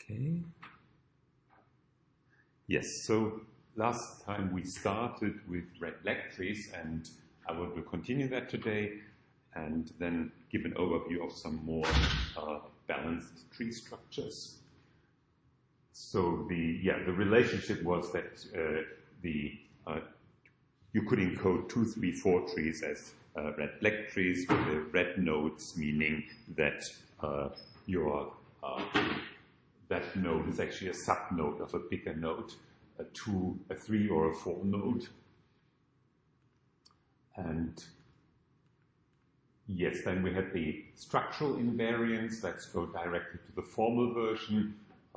Okay. Yes, so last time we started with red-black trees, and I will continue that today, and then give an overview of some more balanced tree structures. So the relationship was that you could encode 2, 3, 4 trees as red-black trees with the red nodes, meaning that that node is actually a sub-node of a bigger node, a 2, a 3, or a 4 node. And yes, then we had the structural invariance. Let's go directly to the formal version.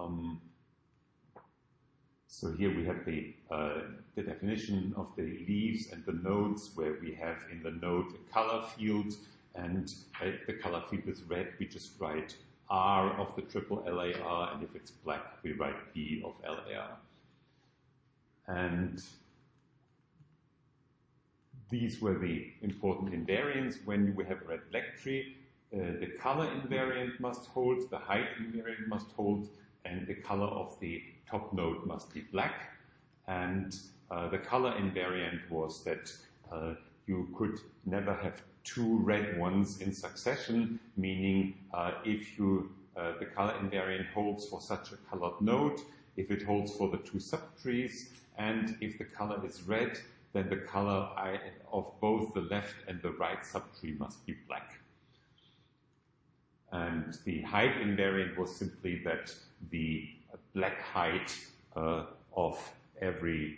So here we have the definition of the leaves and the nodes, where we have in the node a color field, and the color field is red, we just write R of the triple LAR, and if it's black, we write B of LAR. And these were the important invariants. When we have a red-black tree, the color invariant must hold, the height invariant must hold, and the color of the top node must be black. And the color invariant was that you could never have 2 red ones in succession, meaning if the color invariant holds for such a colored node, if it holds for the 2 subtrees, and if the color is red, then the color of both the left and the right subtree must be black. And the height invariant was simply that the black height of every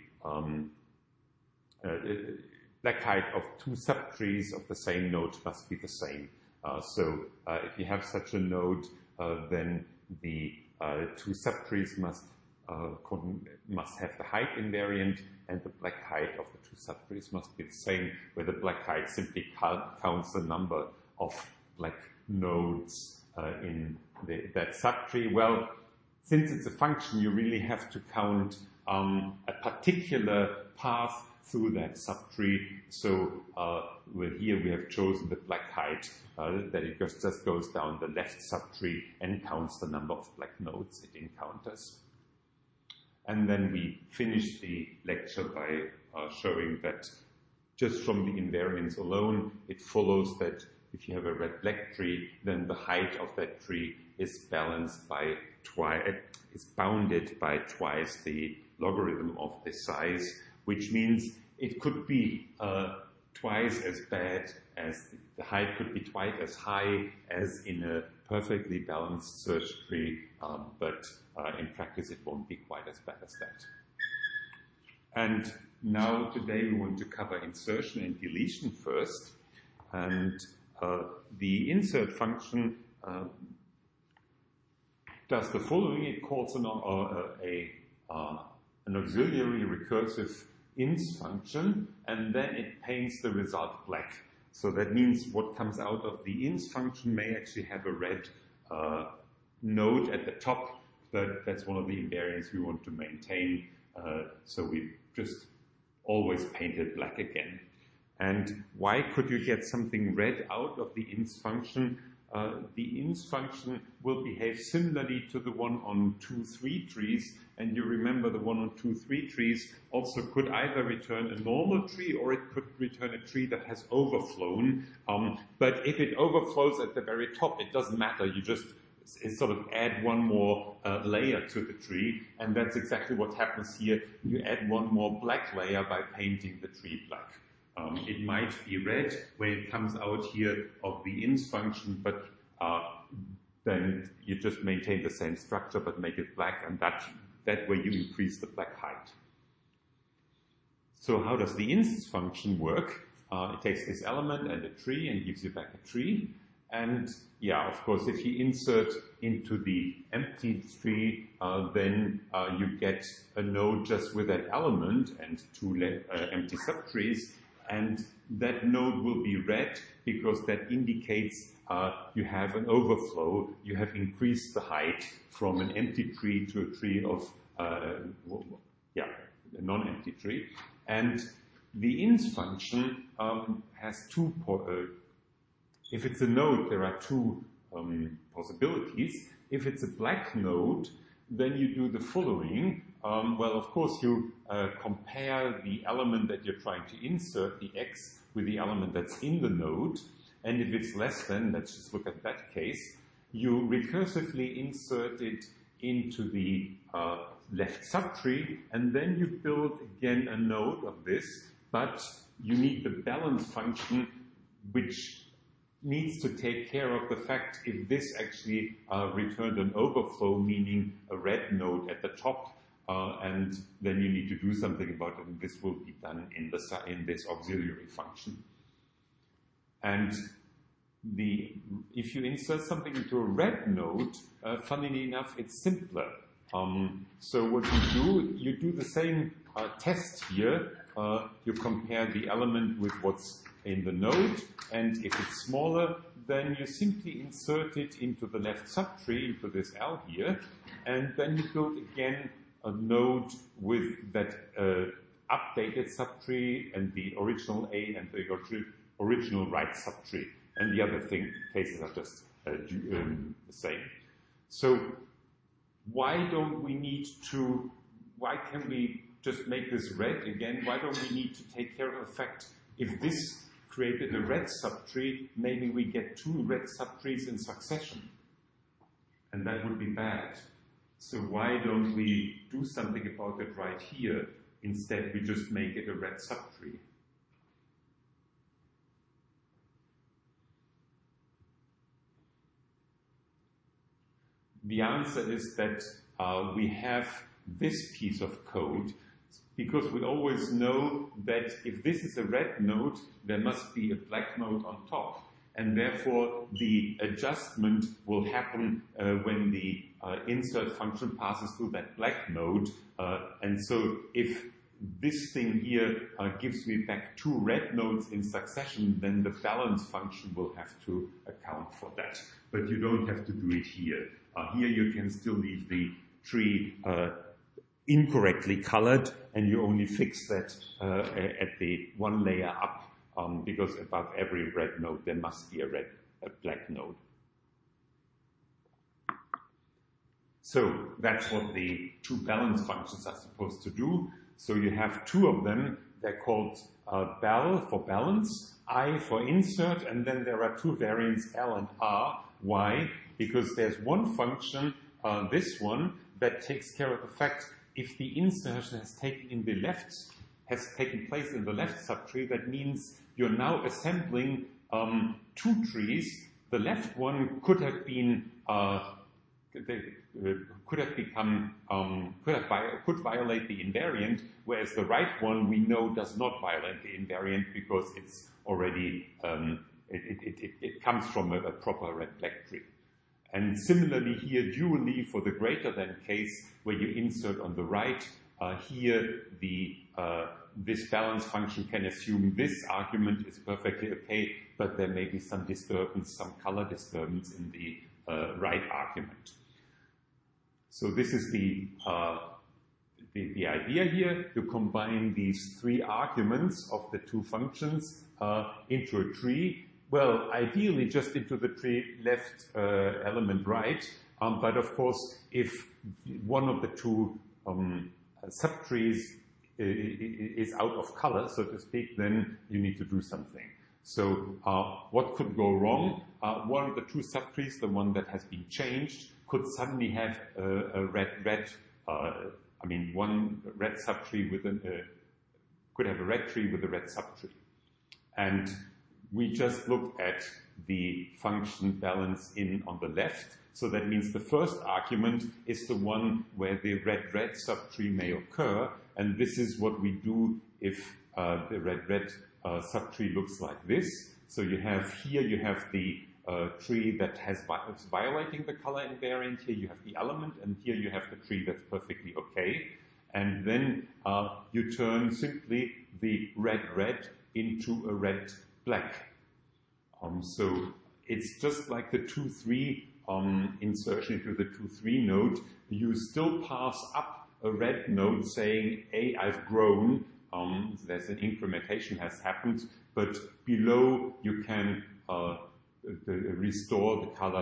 black height of 2 subtrees of the same node must be the same. So if you have such a node, then the 2 subtrees must have the height invariant, and the black height of the 2 subtrees must be the same, where the black height simply counts the number of black nodes in that subtree. Well, since it's a function, you really have to count a particular path through that subtree. So here we have chosen the black height, that it just goes down the left subtree and counts the number of black nodes it encounters. And then we finished the lecture by showing that just from the invariance alone, it follows that if you have a red-black tree, then the height of that tree is balanced by is bounded by twice the logarithm of the size, which means it could be twice as bad as the height could be twice as high as in a perfectly balanced search tree, but in practice it won't be quite as bad as that. And now today we want to cover insertion and deletion first. And the insert function does the following. It calls an auxiliary recursive ins function, and then it paints the result black. So that means what comes out of the ins function may actually have a red node at the top, but that's one of the invariants we want to maintain. So we just always paint it black again. And why could you get something red out of the ins function? The ins function will behave similarly to the one on 2, 3 trees. And you remember the one on 2, 3 trees also could either return a normal tree, or it could return a tree that has overflown. But if it overflows at the very top, it doesn't matter. You just sort of add one more layer to the tree. And that's exactly what happens here. You add one more black layer by painting the tree black. It might be red when it comes out here of the ins function, but then you just maintain the same structure but make it black, and that way you increase the black height. So how does the ins function work? It takes this element and a tree and gives you back a tree. And yeah, of course, if you insert into the empty tree, then you get a node just with that element and 2 empty subtrees. And that node will be red because that indicates you have an overflow. You have increased the height from an empty tree to a tree of, a non-empty tree. And the ins function has 2, if it's a node, there are 2 possibilities. If it's a black node, then you do the following. Well, of course, you compare the element that you're trying to insert, the x, with the element that's in the node. And if it's less than, let's just look at that case, you recursively insert it into the left subtree, and then you build again a node of this, but you need the balance function which needs to take care of the fact if this actually returned an overflow, meaning a red node at the top, and then you need to do something about it, and this will be done in this auxiliary function. And if you insert something into a red node, funnily enough, it's simpler. So what you do the same test here. You compare the element with what's in the node, and if it's smaller, then you simply insert it into the left subtree, into this L here, and then you build again a node with that updated subtree and the original A and the original right subtree. And the other cases are just the same. So why can't we just make this red again? Why don't we need to take care of the fact if this created a red subtree, maybe we get two red subtrees in succession? And that would be bad. So why don't we do something about it right here? Instead, we just make it a red subtree. The answer is that we have this piece of code because we always know that if this is a red node, there must be a black node on top. And therefore, the adjustment will happen when the insert function passes through that black node. And so if this thing here gives me back two red nodes in succession, then the balance function will have to account for that. But you don't have to do it here. Here you can still leave the tree incorrectly colored, and you only fix that at the one layer up, because above every red node there must be a black node. So that's what the two balance functions are supposed to do. So you have two of them. They're called bal for balance, I for insert, and then there are two variants, L and R. Why? Because there's one function, this one, that takes care of the fact if the insertion has taken place in the left subtree, that means you're now assembling two trees. The left one could have violate the invariant, whereas the right one we know does not violate the invariant because it's already it comes from a proper red-black tree. And similarly here, dually for the greater than case where you insert on the right, here this balance function can assume this argument is perfectly okay, but there may be some disturbance, some color disturbance in the right argument. So this is the idea here. You combine these three arguments of the two functions into a tree. Well, ideally just into the tree left element right, but of course if one of the two subtrees is out of color, so to speak, then you need to do something. So what could go wrong? One of the two subtrees, the one that has been changed, could suddenly have one red subtree could have a red tree with a red subtree. And we just looked at the function balance in on the left. So that means the first argument is the one where the red-red subtree may occur. And this is what we do if the red-red subtree looks like this. So you have the tree that is violating the color invariant. Here you have the element, and here you have the tree that's perfectly okay. And then you turn simply the red-red into a red-black. So it's just like the 2-3 insertion into the 2-3 node. You still pass up a red node saying, hey, I've grown. There's an incrementation has happened, but below you can restore the color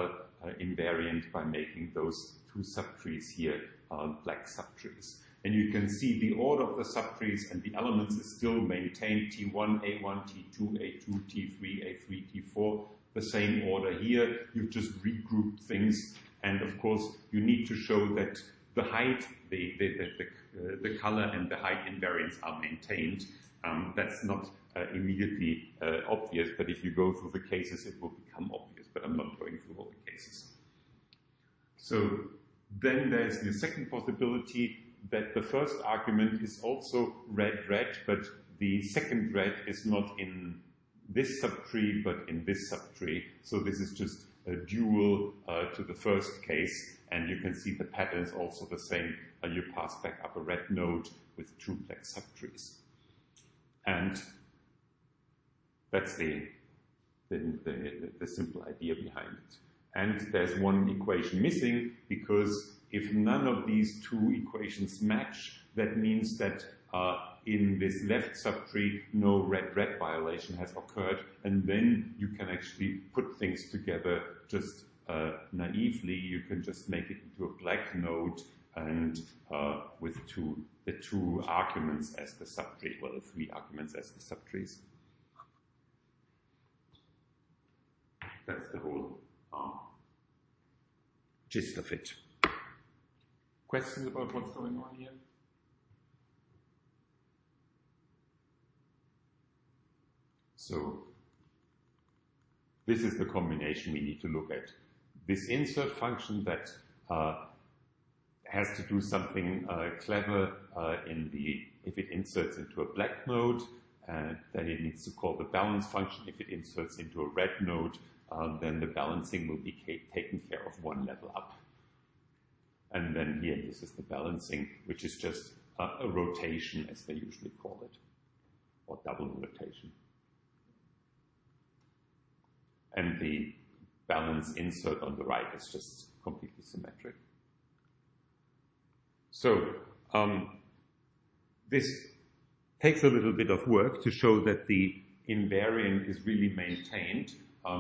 invariant by making those two subtrees here black subtrees. And you can see the order of the subtrees and the elements is still maintained: T1, A1, T2, A2, T3, A3, T4. The same order here. You've just regrouped things. And of course, you need to show that the height, the color and the height invariants are maintained. That's not immediately obvious, but if you go through the cases, it will become obvious. But I'm not going through all the cases. So then there's the second possibility, that the first argument is also red, but the second red is not in this subtree, but in this subtree. So this is just a dual to the first case, and you can see the pattern is also the same. You pass back up a red node with two black subtrees. And that's the simple idea behind it. And there's one equation missing, because if none of these two equations match, that means that in this left subtree, no red-red violation has occurred, and then you can actually put things together just naively. You can just make it into a black node, and with the two arguments as the subtree, well, the three arguments as the subtrees. That's the whole gist of it. Questions about what's going on here? So this is the combination we need to look at. This insert function that has to do something clever if it inserts into a black node, then it needs to call the balance function. If it inserts into a red node, then the balancing will be taken care of one level up. And then here, this is the balancing, which is just a rotation, as they usually call it, or double rotation. And the balance insert on the right is just completely symmetric. So this takes a little bit of work to show that the invariant is really maintained.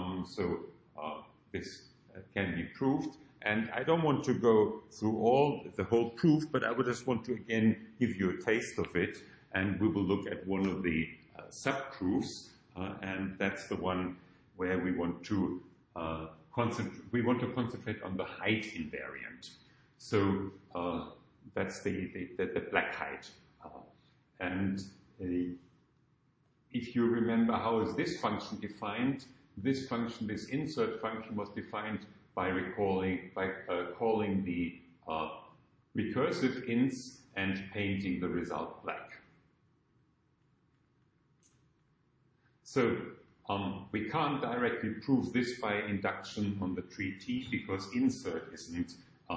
This can be proved. And I don't want to go through the whole proof, but I would just want to again give you a taste of it. And we will look at one of the subproofs, and that's the one where we want to concentrate on the height invariant. So that's the black height. If you remember, how is this function defined? This function, this insert function, was defined by calling the recursive ins and painting the result black. So we can't directly prove this by induction on the tree T, because insert isn't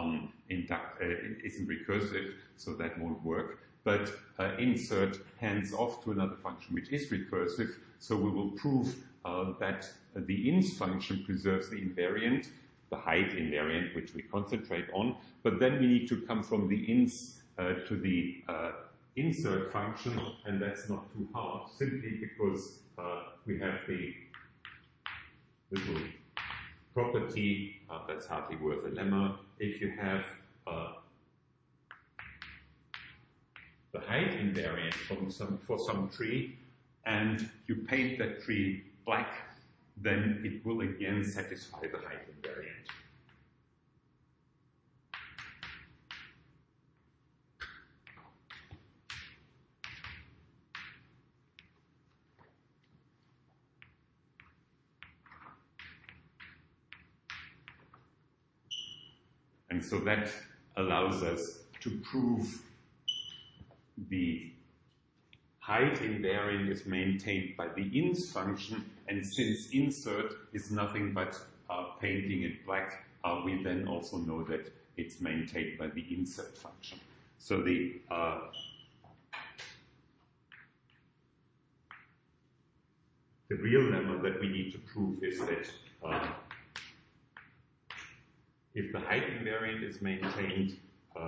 recursive, so that won't work. But insert hands off to another function which is recursive, so we will prove that the ins function preserves the invariant, the height invariant, which we concentrate on, but then we need to come from the ins to the insert function, and that's not too hard, simply because we have the little property that's hardly worth a lemma. If you have the height invariant for some tree, and you paint that tree black, then it will again satisfy the height invariant. And so that allows us to prove the height invariant is maintained by the ins function, and since insert is nothing but painting it black, we then also know that it's maintained by the insert function. So the real lemma that we need to prove is that if the height invariant is maintained,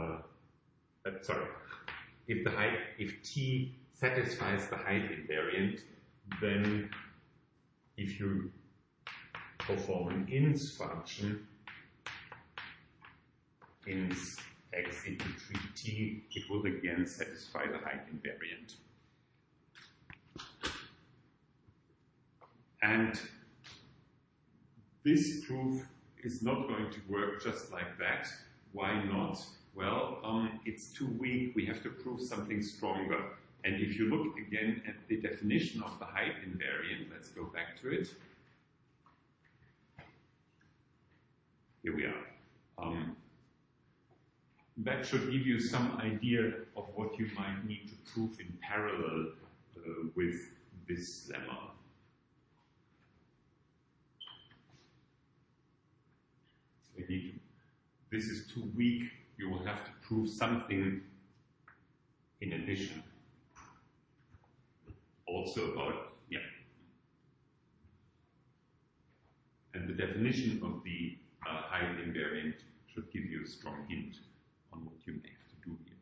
if T satisfies the height invariant, then if you perform an ins function, ins x into 3t, it will again satisfy the height invariant. And this proof is not going to work just like that. Why not? Well, it's too weak. We have to prove something stronger. And if you look again at the definition of the height invariant, let's go back to it. Here we are. That should give you some idea of what you might need to prove in parallel with this lemma. So this is too weak. You will have to prove something in addition. Also about, yeah. And the definition of the height invariant should give you a strong hint on what you may have to do here.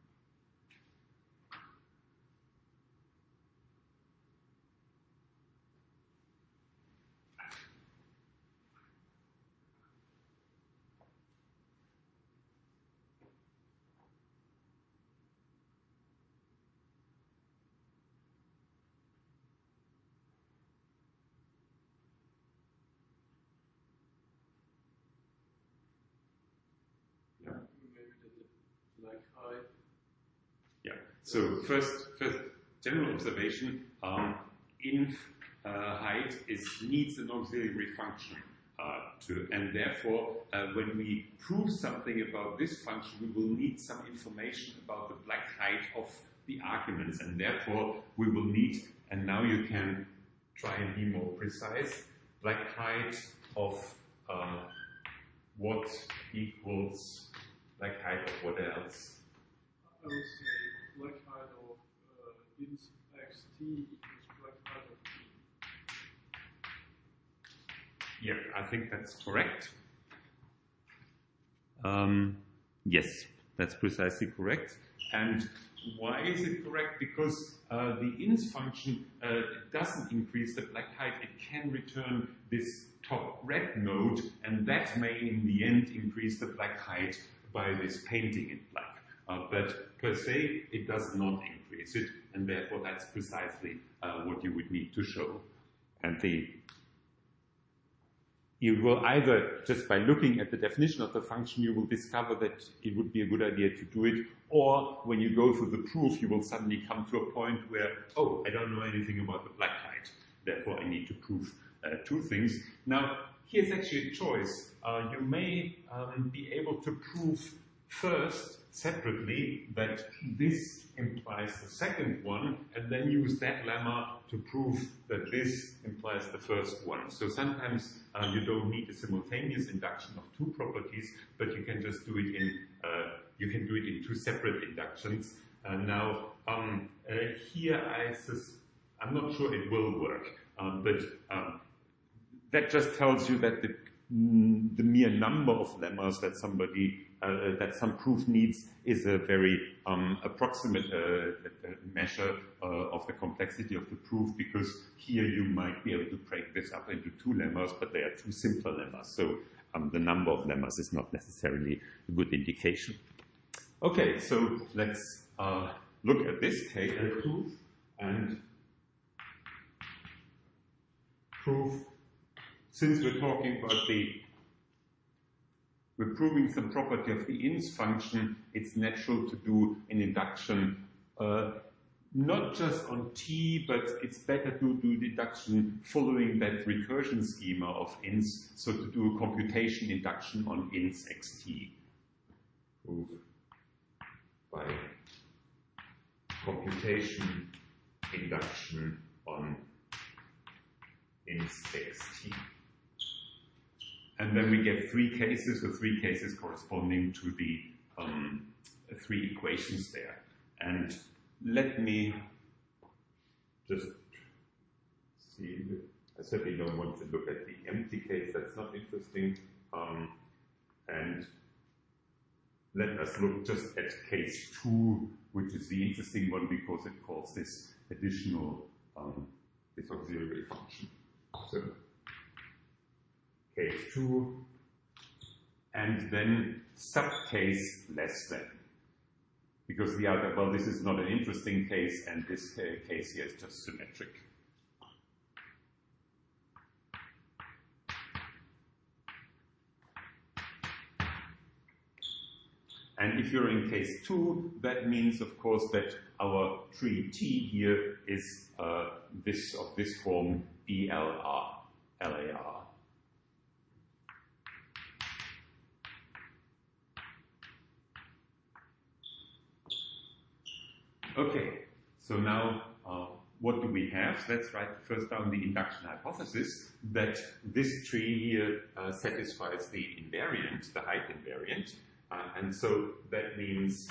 So first general observation, inf height needs an auxiliary function and therefore when we prove something about this function, we will need some information about the black height of the arguments, and therefore we will need, and now you can try and be more precise, black height of what equals black height of what else? I would say black height of int xt equals black height of t. Yeah, I think that's correct. Yes, that's precisely correct. And why is it correct? Because the ins function doesn't increase the black height. It can return this top red node, and that may in the end increase the black height by this painting in black. But per se, it does not increase it, and therefore that's precisely what you would need to show. And you will either, just by looking at the definition of the function, you will discover that it would be a good idea to do it, or when you go through the proof, you will suddenly come to a point where, oh, I don't know anything about the black height, therefore I need to prove two things. Now, here's actually a choice. You may be able to prove first, separately, that this implies the second one, and then use that lemma to prove that this implies the first one. So sometimes you don't need a simultaneous induction of two properties, but you can just do it in two separate inductions. Now here I'm not sure it will work, but that just tells you that the mere number of lemmas that that some proof needs is a very approximate measure of the complexity of the proof, because here you might be able to break this up into two lemmas, but they are two simpler lemmas. So the number of lemmas is not necessarily a good indication. Okay, so let's look at this case proof and proof. Since we're talking about we're proving some property of the ins function, it's natural to do an induction not just on t, but it's better to do deduction following that recursion schema of ins, so to do a computation induction on ins xt. Proof by computation induction on ins xt. And then we get three cases, with three cases corresponding to the three equations there. And let me just see. I certainly don't want to look at the empty case. That's not interesting. And let us look just at case 2, which is the interesting one because it calls this additional, this auxiliary function. So, case 2, and then subcase less than. Because the other, well, this is not an interesting case, and this case here is just symmetric. And if you're in case 2, that means, of course, that our tree T here is this form ELR, LAR. Okay, so now what do we have? Let's write first down the induction hypothesis that this tree here satisfies the invariant, the height invariant. And so that means,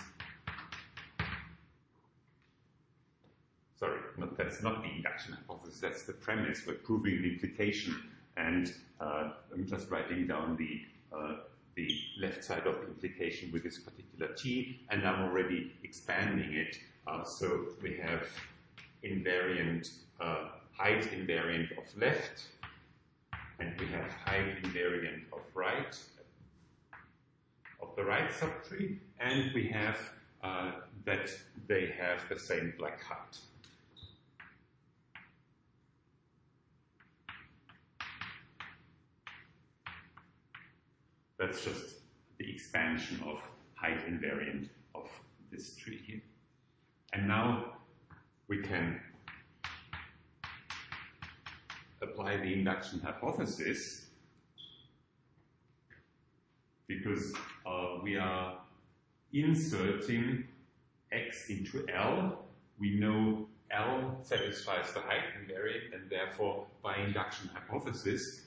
sorry, that's not the induction hypothesis, that's the premise. We're proving the implication, and I'm just writing down the left side of the implication with this particular T, and I'm already expanding it. So we have invariant, height invariant of left, and we have height invariant of right, of the right subtree, and we have that they have the same black height. That's just the expansion of height invariant of this tree here. And now we can apply the induction hypothesis, because we are inserting x into L. We know L satisfies the height invariant, and therefore, by induction hypothesis,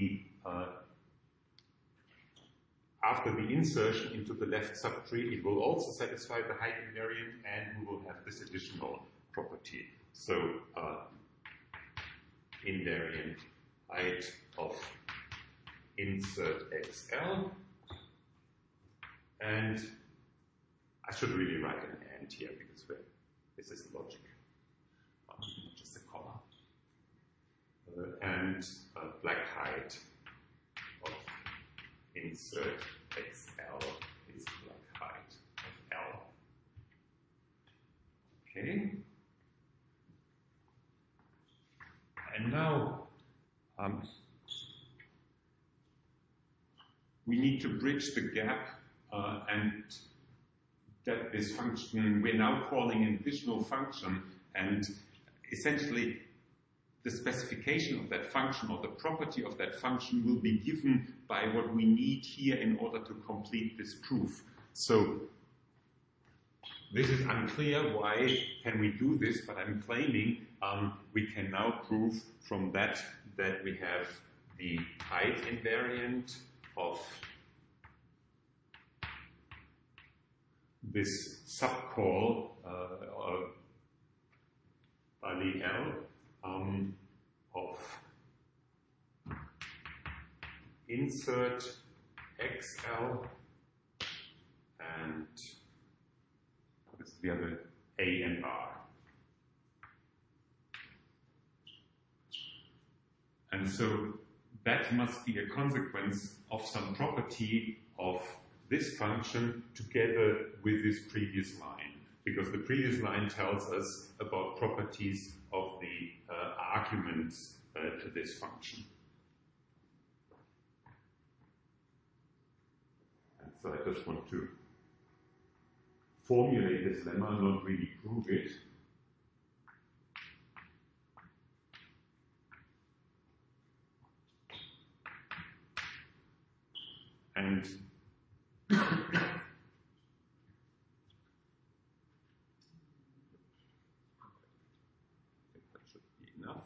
after the insertion into the left subtree, it will also satisfy the height invariant, and we will have this additional property. So, invariant height of insert XL. And I should really write an and here, because this is logic, just a comma. And black height of insert XL is black height of L. Okay. And now we need to bridge the gap and that this function, we're now calling an additional function, and essentially the specification of that function or the property of that function will be given by what we need here in order to complete this proof. So this is unclear. Why can we do this? But I'm claiming we can now prove from that we have the height invariant of this subcall Bali L of insert XL and what is the other? A and R. And so that must be a consequence of some property of this function together with this previous line, because the previous line tells us about properties of the arguments to this function. And so I just want to formulate this lemma, not really prove it. And I think that should be enough.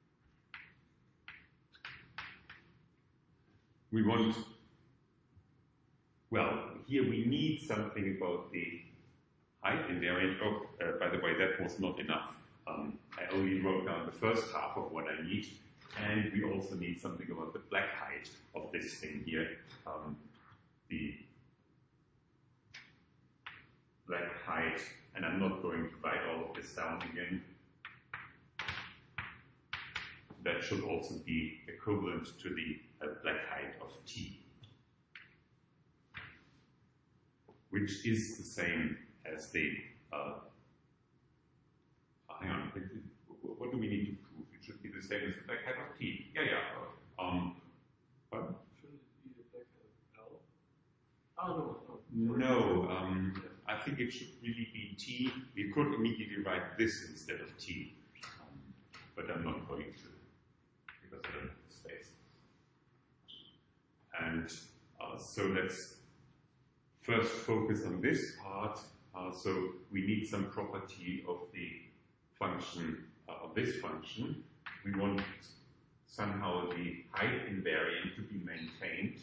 We want, well, here we need something about the height invariant. Oh, by the way, that was not enough. I only wrote down the first half of what I need, and we also need something about the black height of this thing here. The black height, and I'm not going to write all of this down again. That should also be equivalent to the black height of T. which is the same as the, hang on, what do we need to prove? It should be the same as the black hat of T. Yeah, what? Shouldn't it be the black hat of L? Oh, no. I think it should really be T. We could immediately write this instead of T, but I'm not going to, because I don't have the space. And so let's first focus on this part. So we need some property of the function, of this function. We want somehow the height invariant to be maintained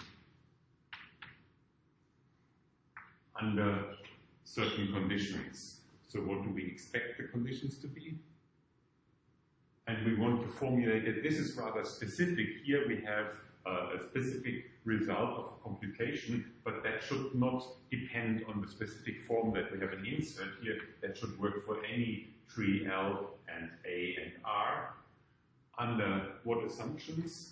under certain conditions. So what do we expect the conditions to be? And we want to formulate it. This is rather specific. Here we have a specific result of a computation, but that should not depend on the specific form that we have an insert here. That should work for any tree L and A and R. Under what assumptions?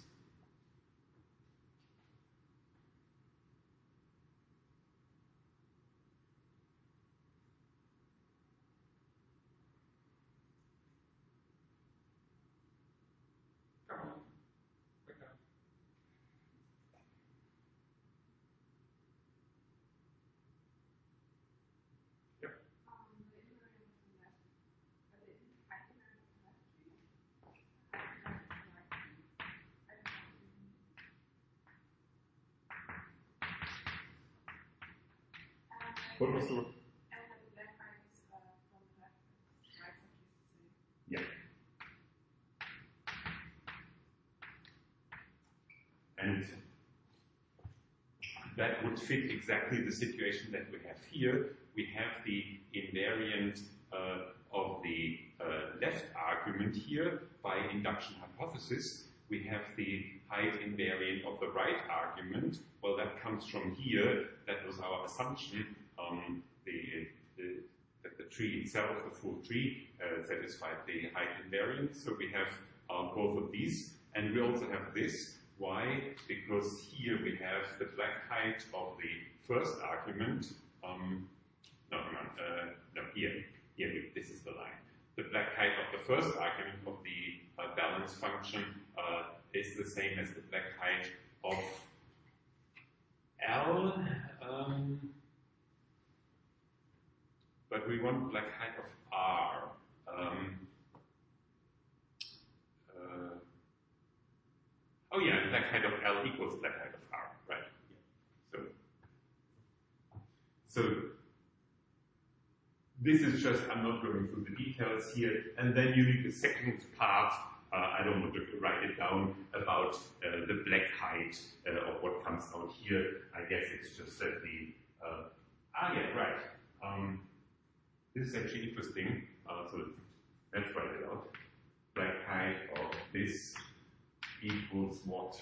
What was the one? Yeah. And that would fit exactly the situation that we have here. We have the invariant of the left argument here by induction hypothesis. We have the height invariant of the right argument. Well, that comes from here. That was our assumption. That the tree itself, the full tree, satisfied the height invariant. So we have both of these, and we also have this. Why? Because here we have the black height of the first argument. Here, this is the line. The black height of the first argument of the balance function is the same as the black height of L. But we want black height of R. Black height of L equals black height of R, right? Yeah. So this is just, I'm not going through the details here. And then you need the second part. I don't want to write it down about the black height of what comes out here. I guess it's just that the, this is actually interesting. So let's write it out. Black height of this equals what?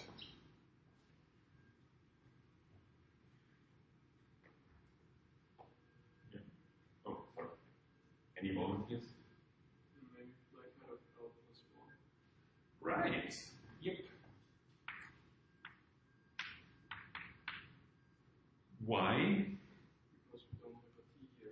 Yeah. Oh, sorry. Any volunteers? Maybe black height of L plus 1. Right. Yep. Why? Because we don't have a T here.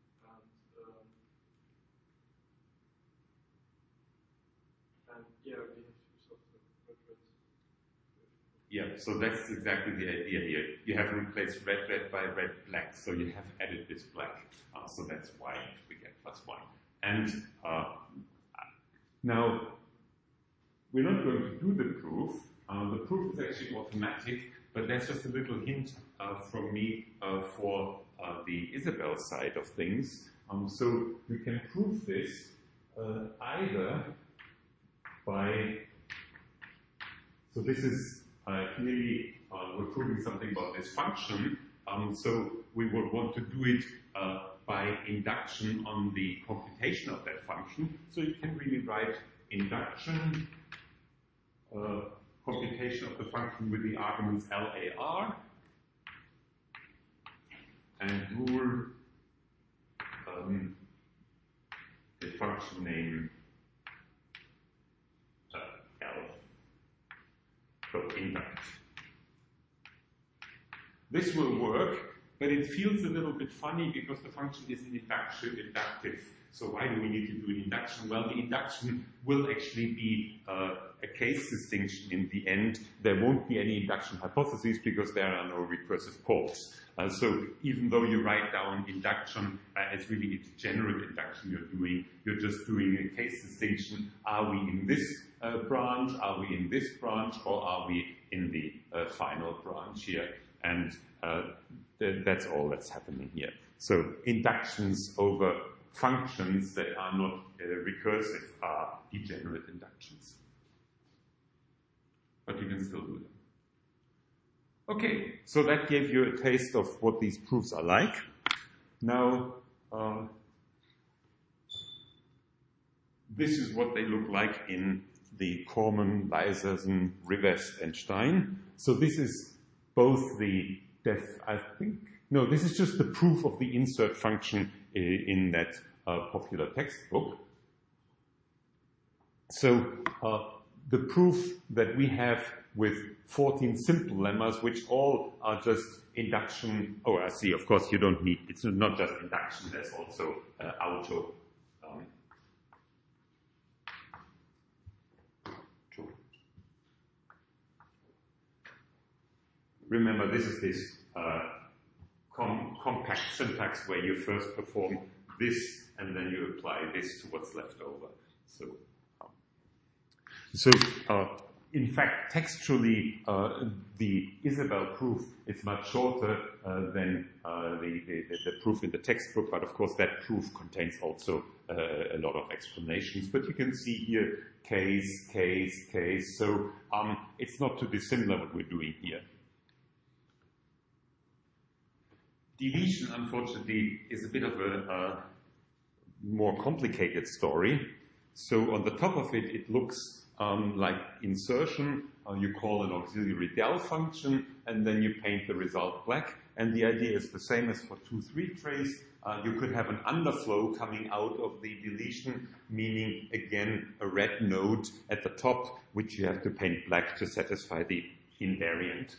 And yeah, we have use of the reference. Yeah, so that's exactly the idea here. You have replaced red by red black, so you have added this black. So that's why we get +1. And now, we're not going to do the proof. The proof is actually automatic, but that's just a little hint from me for the Isabelle side of things. So you can prove this either by, so this is clearly we're proving something about this function. So we would want to do it by induction on the computation of that function. So you can really write induction, computation of the function with the arguments LAR, and rule the function name L. So induct. This will work but it feels a little bit funny because the function isn't inductive. So why do we need to do an induction? Well, the induction will actually be a case distinction in the end. There won't be any induction hypotheses because there are no recursive calls. So even though you write down induction as really a degenerate induction you're just doing a case distinction. Are we in this branch? Are we in this branch? Or are we in the final branch here? And that's all that's happening here. So inductions over functions that are not recursive are degenerate inductions. But you can still do them. Okay, so that gave you a taste of what these proofs are like. Now, this is what they look like in the Corman, Lysersen, Rivest, and Stein. So this is both the this is just the proof of the insert function in that popular textbook. So the proof that we have with 14 simple lemmas, which all are just induction. Oh, I see. Of course, you don't need. It's not just induction. There's also auto. Remember, this is this compact syntax where you first perform this and then you apply this to what's left over. So in fact, textually, the Isabelle proof is much shorter than the proof in the textbook, but of course that proof contains also a lot of explanations. But you can see here case, case, case. So it's not too dissimilar what we're doing here. Deletion, unfortunately, is a bit of a more complicated story. So on the top of it, it looks like insertion. You call an auxiliary del function, and then you paint the result black. And the idea is the same as for 2-3 trace. You could have an underflow coming out of the deletion, meaning, again, a red node at the top, which you have to paint black to satisfy the invariant.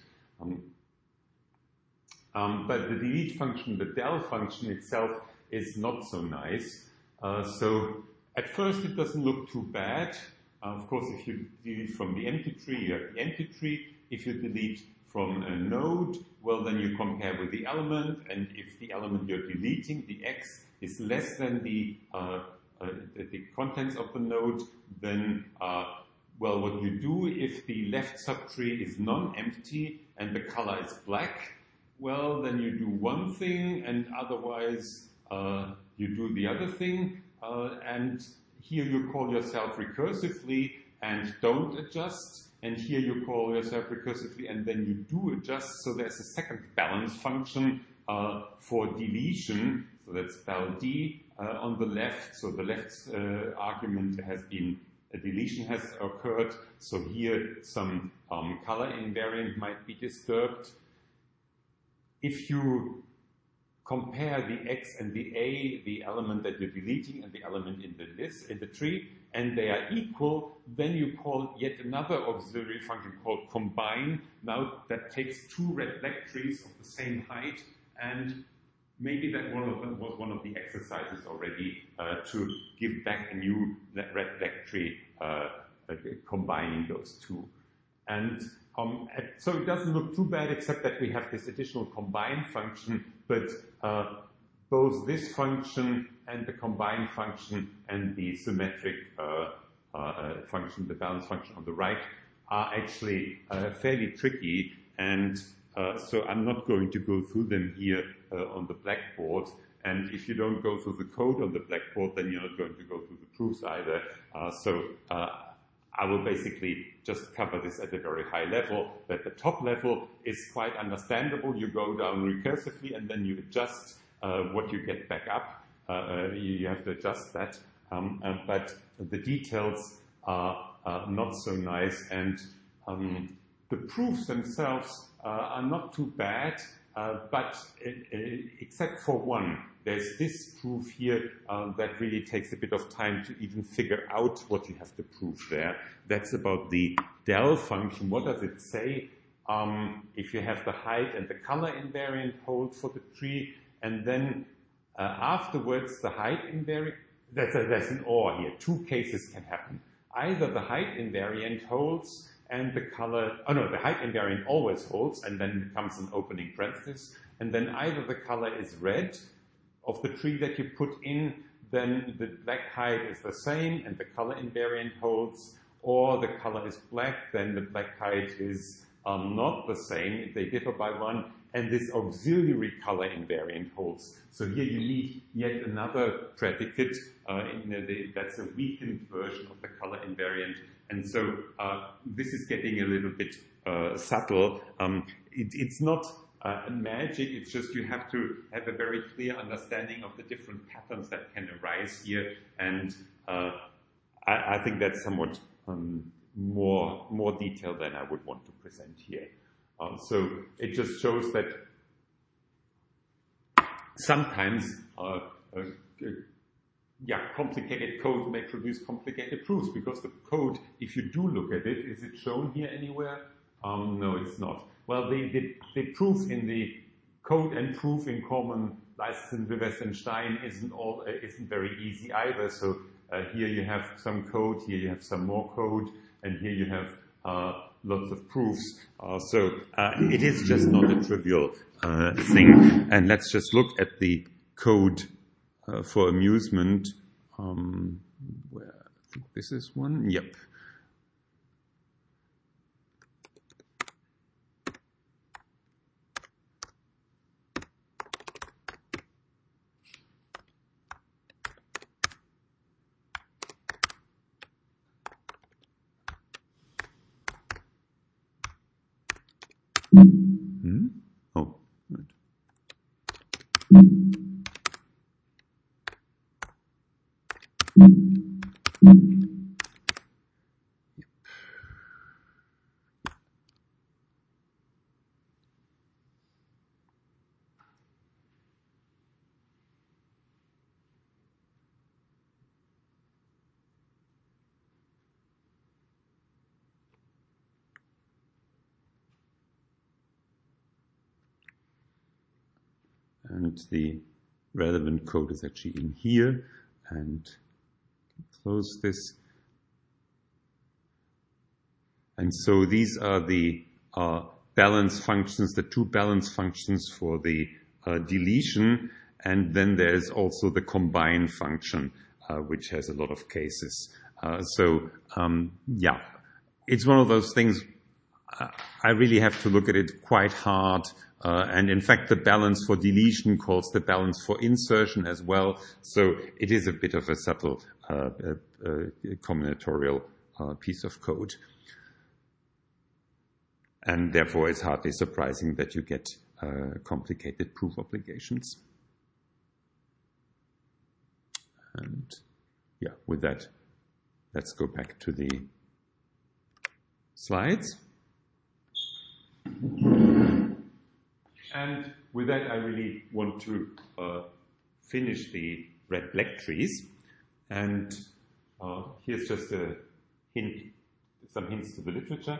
But the delete function, the del function itself, is not so nice. So at first it doesn't look too bad. Of course, if you delete from the empty tree, you have the empty tree. If you delete from a node, well, then you compare with the element, and if the element you're deleting, the x, is less than the contents of the node, then, well, what you do if the left subtree is non-empty and the color is black, well, then you do one thing, and otherwise you do the other thing, and here you call yourself recursively and don't adjust, and here you call yourself recursively and then you do adjust. So there's a second balance function for deletion. So that's bal d on the left. So the left argument has been, a deletion has occurred. So here some color invariant might be disturbed. If you compare the x and the a, the element that you're deleting and the element in the list, in the tree, and they are equal, then you call yet another auxiliary function called combine. Now that takes two red-black trees of the same height, and maybe that one of them was one of the exercises already to give back a new red-black tree combining those two. And so it doesn't look too bad, except that we have this additional combine function, but both this function and the combine function and the symmetric function, the balance function on the right, are actually fairly tricky, and so I'm not going to go through them here on the blackboard. And if you don't go through the code on the blackboard, then you're not going to go through the proofs either. I will basically just cover this at a very high level. That the top level is quite understandable. You go down recursively and then you adjust what you get back up. You have to adjust that. But the details are not so nice. And the proofs themselves are not too bad, but except for one. There's this proof here that really takes a bit of time to even figure out what you have to prove there. That's about the del function. What does it say? if you have the height and the color invariant hold for the tree, and then afterwards the height invariant, that's an or here. Two cases can happen. Either the height invariant holds and the color, the height invariant always holds, and then comes an opening parenthesis, and then either the color is red of the tree that you put in, then the black height is the same and the color invariant holds, or the color is black, then the black height is not the same, they differ by one, and this auxiliary color invariant holds. So here you need yet another predicate, that's a weakened version of the color invariant, and so this is getting a little bit subtle. It's not magic, it's just you have to have a very clear understanding of the different patterns that can arise here, and I think that's somewhat more detail than I would want to present here. So it just shows that sometimes complicated code may produce complicated proofs, because the code, if you do look at it, is it shown here anywhere? No, it's not. Well, the proof in the code and proof in common license with Westenstein isn't very easy either. So here you have some code, here you have some more code, and here you have lots of proofs. So it is just not a trivial thing. And let's just look at the code for amusement. Where I think this is one. Yep. Oh, right. And the relevant code is actually in here, and close this. And so these are the balance functions, the two balance functions for the deletion, and then there's also the combine function, which has a lot of cases. It's one of those things, I really have to look at it quite hard. And in fact, the balance for deletion calls the balance for insertion as well. So it is a bit of a subtle combinatorial piece of code. And therefore, it's hardly surprising that you get complicated proof obligations. And with that, let's go back to the slides. And with that, I really want to finish the red-black trees. And here's just a hint, some hints to the literature.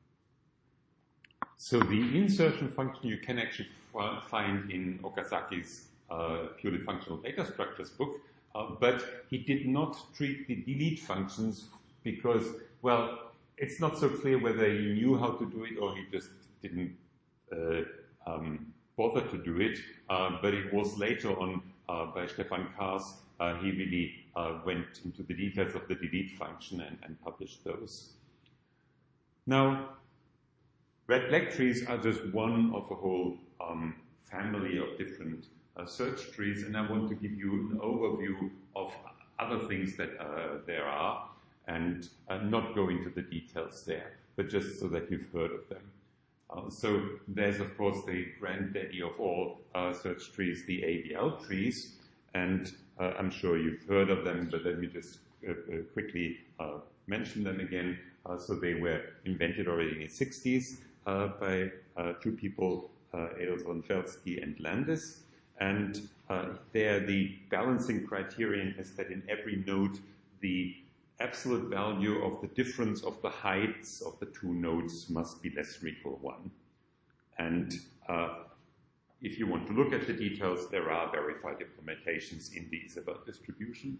So the insertion function you can actually find in Okazaki's Purely Functional Data Structures book, but he did not treat the delete functions because, well, it's not so clear whether he knew how to do it or he just didn't bother to do it, but it was later on by Stefan Kaas, he really went into the details of the delete function and published those. Now, red-black trees are just one of a whole family of different search trees, and I want to give you an overview of other things that there are, and not go into the details there, but just so that you've heard of them. So there's, of course, the granddaddy of all search trees, the ABL trees, and I'm sure you've heard of them, but let me just quickly mention them again. So they were invented already in the 60s by two people, Edels von Felsky and Landis, and there the balancing criterion is that in every node the absolute value of the difference of the heights of the two nodes must be less than or equal to 1. And if you want to look at the details, there are verified implementations in the Isabelle distribution.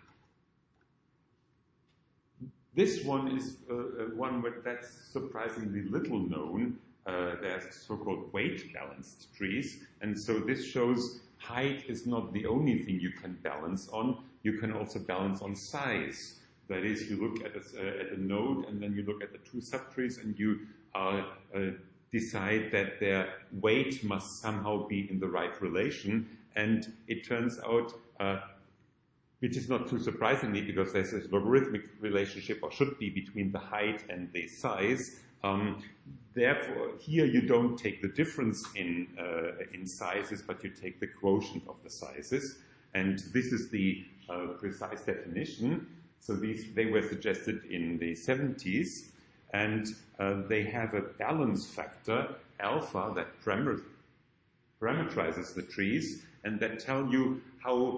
This one is one that's surprisingly little known. There's so-called weight-balanced trees. And so this shows height is not the only thing you can balance on. You can also balance on size. That is, you look at a node, and then you look at the two subtrees, and you decide that their weight must somehow be in the right relation. And it turns out, which is not too surprisingly, because there's a logarithmic relationship, or should be, between the height and the size. Therefore, here you don't take the difference in sizes, but you take the quotient of the sizes. And this is the precise definition. So they were suggested in the 70s, and they have a balance factor, alpha, that parameterizes the trees, and that tell you how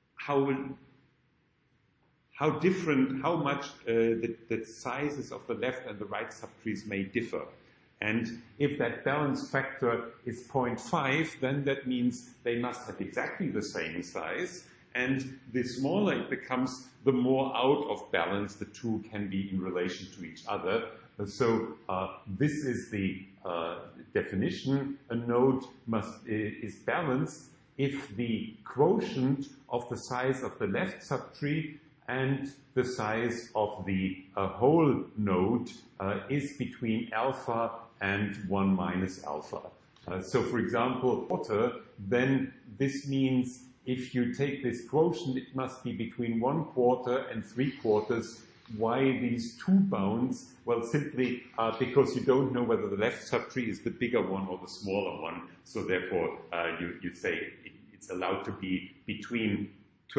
much the sizes of the left and the right subtrees may differ. And if that balance factor is 0.5, then that means they must have exactly the same size. And the smaller it becomes, the more out of balance the two can be in relation to each other. So this is the definition. A node is balanced if the quotient of the size of the left subtree and the size of the whole node is between alpha and 1 minus alpha. So for example, quarter, then this means if you take this quotient, it must be between 1/4 and 3/4. Why these two bounds? Well, simply because you don't know whether the left subtree is the bigger one or the smaller one. So therefore, you say it's allowed to be between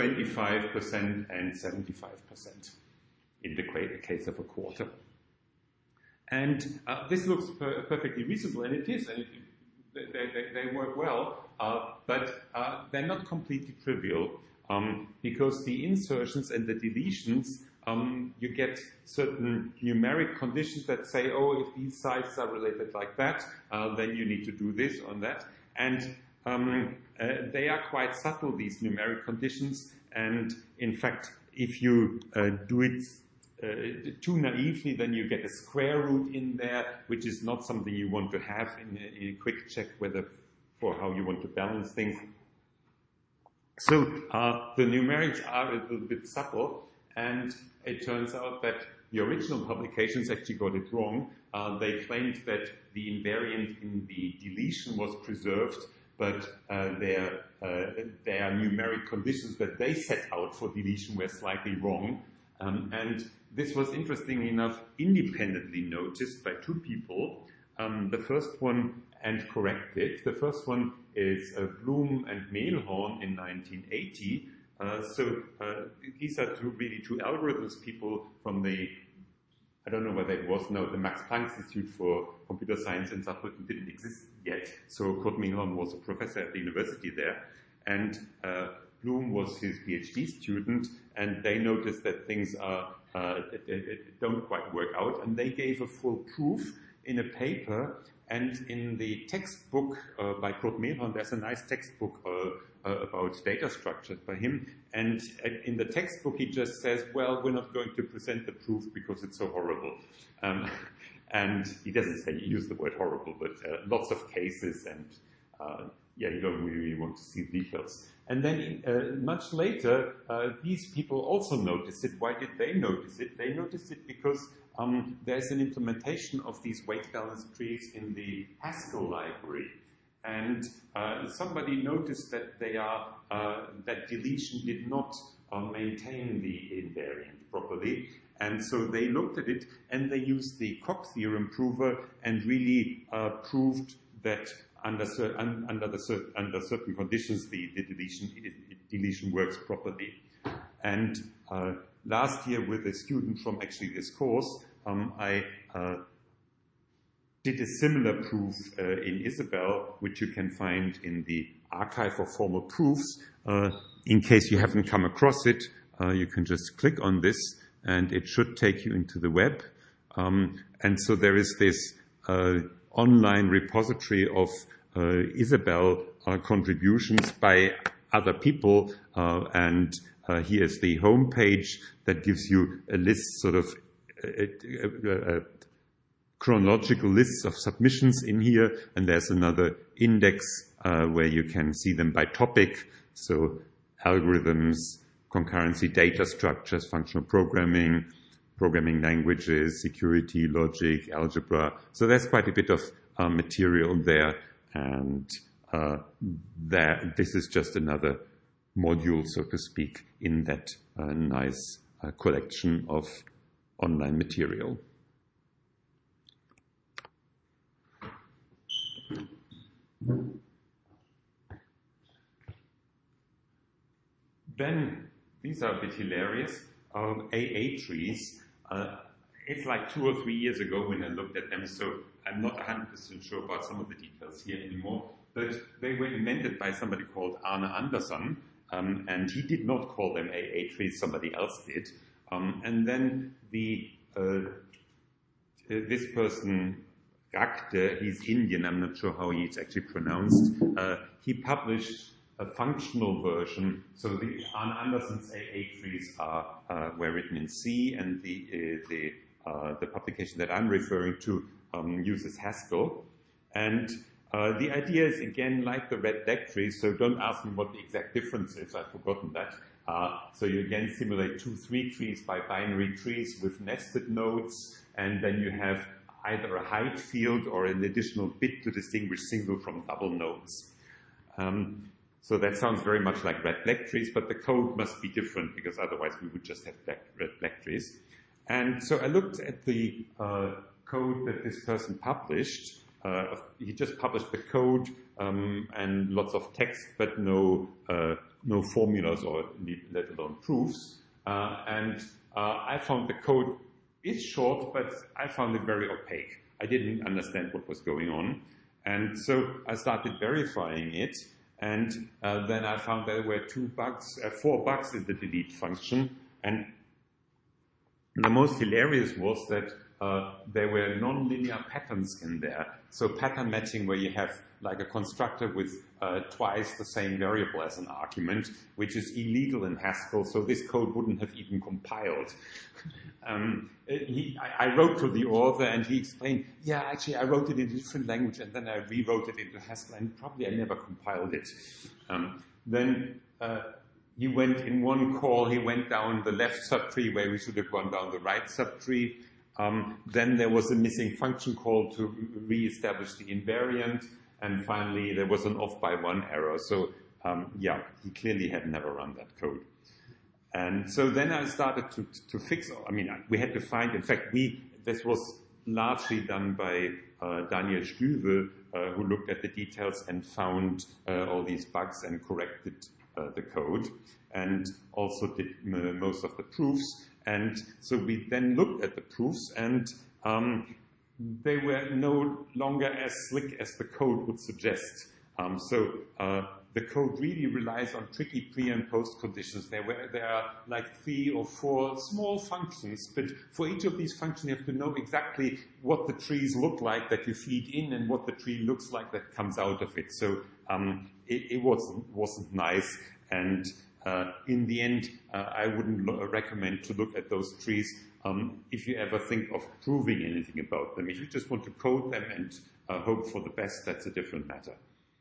25% and 75% in the case of a quarter. And this looks perfectly reasonable, and it is, and they work well, but they're not completely trivial, because the insertions and the deletions, you get certain numeric conditions that say, oh, if these sizes are related like that, then you need to do this or that. And they are quite subtle, these numeric conditions, and in fact, if you do it too naively, then you get a square root in there, which is not something you want to have in a quick check for how you want to balance things. So the numerics are a little bit subtle, and it turns out that the original publications actually got it wrong. They claimed that the invariant in the deletion was preserved, but their numeric conditions that they set out for deletion were slightly wrong. And this was, interestingly enough, independently noticed by two people. The first one, and corrected. The first one is Bloom and Mehlhorn in 1980. These are two algorithms people from the, I don't know whether it was, no, the Max Planck Institute for Computer Science in Saarbrücken didn't exist yet. So Kurt Mehlhorn was a professor at the university there. And Bloom was his PhD student, and they noticed that things don't quite work out. And they gave a full proof in a paper. And in the textbook by Kurt Mehlhorn, there's a nice textbook about data structures by him. And in the textbook, he just says, well, we're not going to present the proof because it's so horrible. And he doesn't say, use the word horrible, but lots of cases, and you don't really want to see details. And then much later, these people also noticed it. Why did they notice it? They noticed it because there's an implementation of these weight balance trees in the Haskell library. And somebody noticed that that deletion did not maintain the invariant properly. And so they looked at it, and they used the Coq theorem prover and really proved that under certain conditions the deletion works properly. And last year, with a student from actually this course, I did a similar proof in Isabelle, which you can find in the archive of formal proofs. In case you haven't come across it, you can just click on this, and it should take you into the web. And so there is this online repository of Isabelle contributions by other people, and here's the home page that gives you a list, sort of chronological lists of submissions in here, and there's another index where you can see them by topic, so algorithms, concurrency, data structures, functional programming, programming languages, security, logic, algebra. So there's quite a bit of material there, and this is just another module, so to speak, in that nice collection of online material. Then, these are a bit hilarious, AA trees. It's like 2 or 3 years ago when I looked at them, so I'm not 100% sure about some of the details here anymore, but they were invented by somebody called Arne Andersson, and he did not call them AA trees, somebody else did. And then this person, Rakte, he's Indian, I'm not sure how he's actually pronounced, he published a functional version. So the Arne Andersson's AA trees were written in C, and the publication that I'm referring to uses Haskell. And the idea is, again, like the red leg trees, so don't ask me what the exact difference is, I've forgotten that. So you again simulate 2-3 trees by binary trees with nested nodes, and then you have either a height field or an additional bit to distinguish single from double nodes. So that sounds very much like red black trees, but the code must be different because otherwise we would just have red black trees. And so I looked at the code that this person published. He just published the code and lots of text, but no formulas or let alone proofs. And I found the code is short, but I found it very opaque. I didn't understand what was going on. And so I started verifying it. And then I found there were 4 bugs in the delete function. And the most hilarious was that there were non-linear patterns in there. So pattern matching, where you have like a constructor with twice the same variable as an argument, which is illegal in Haskell, so this code wouldn't have even compiled. I wrote to the author, and he explained, yeah, actually I wrote it in a different language, and then I rewrote it into Haskell, and probably I never compiled it. Then he went in one call, he went down the left subtree where we should have gone down the right subtree. Then there was a missing function call to re-establish the invariant, and finally there was an off-by-1 error. So yeah, he clearly had never run that code. And so then I started to fix, I mean, we had to find, in fact, this was largely done by Daniel Stüwe, who looked at the details and found all these bugs and corrected the code, and also did most of the proofs. And so we then looked at the proofs, and they were no longer as slick as the code would suggest. So the code really relies on tricky pre- and post conditions. There are like 3 or 4 small functions, but for each of these functions you have to know exactly what the trees look like that you feed in and what the tree looks like that comes out of it. So it wasn't nice, and in the end I wouldn't recommend to look at those trees if you ever think of proving anything about them. If you just want to code them and hope for the best, that's a different matter.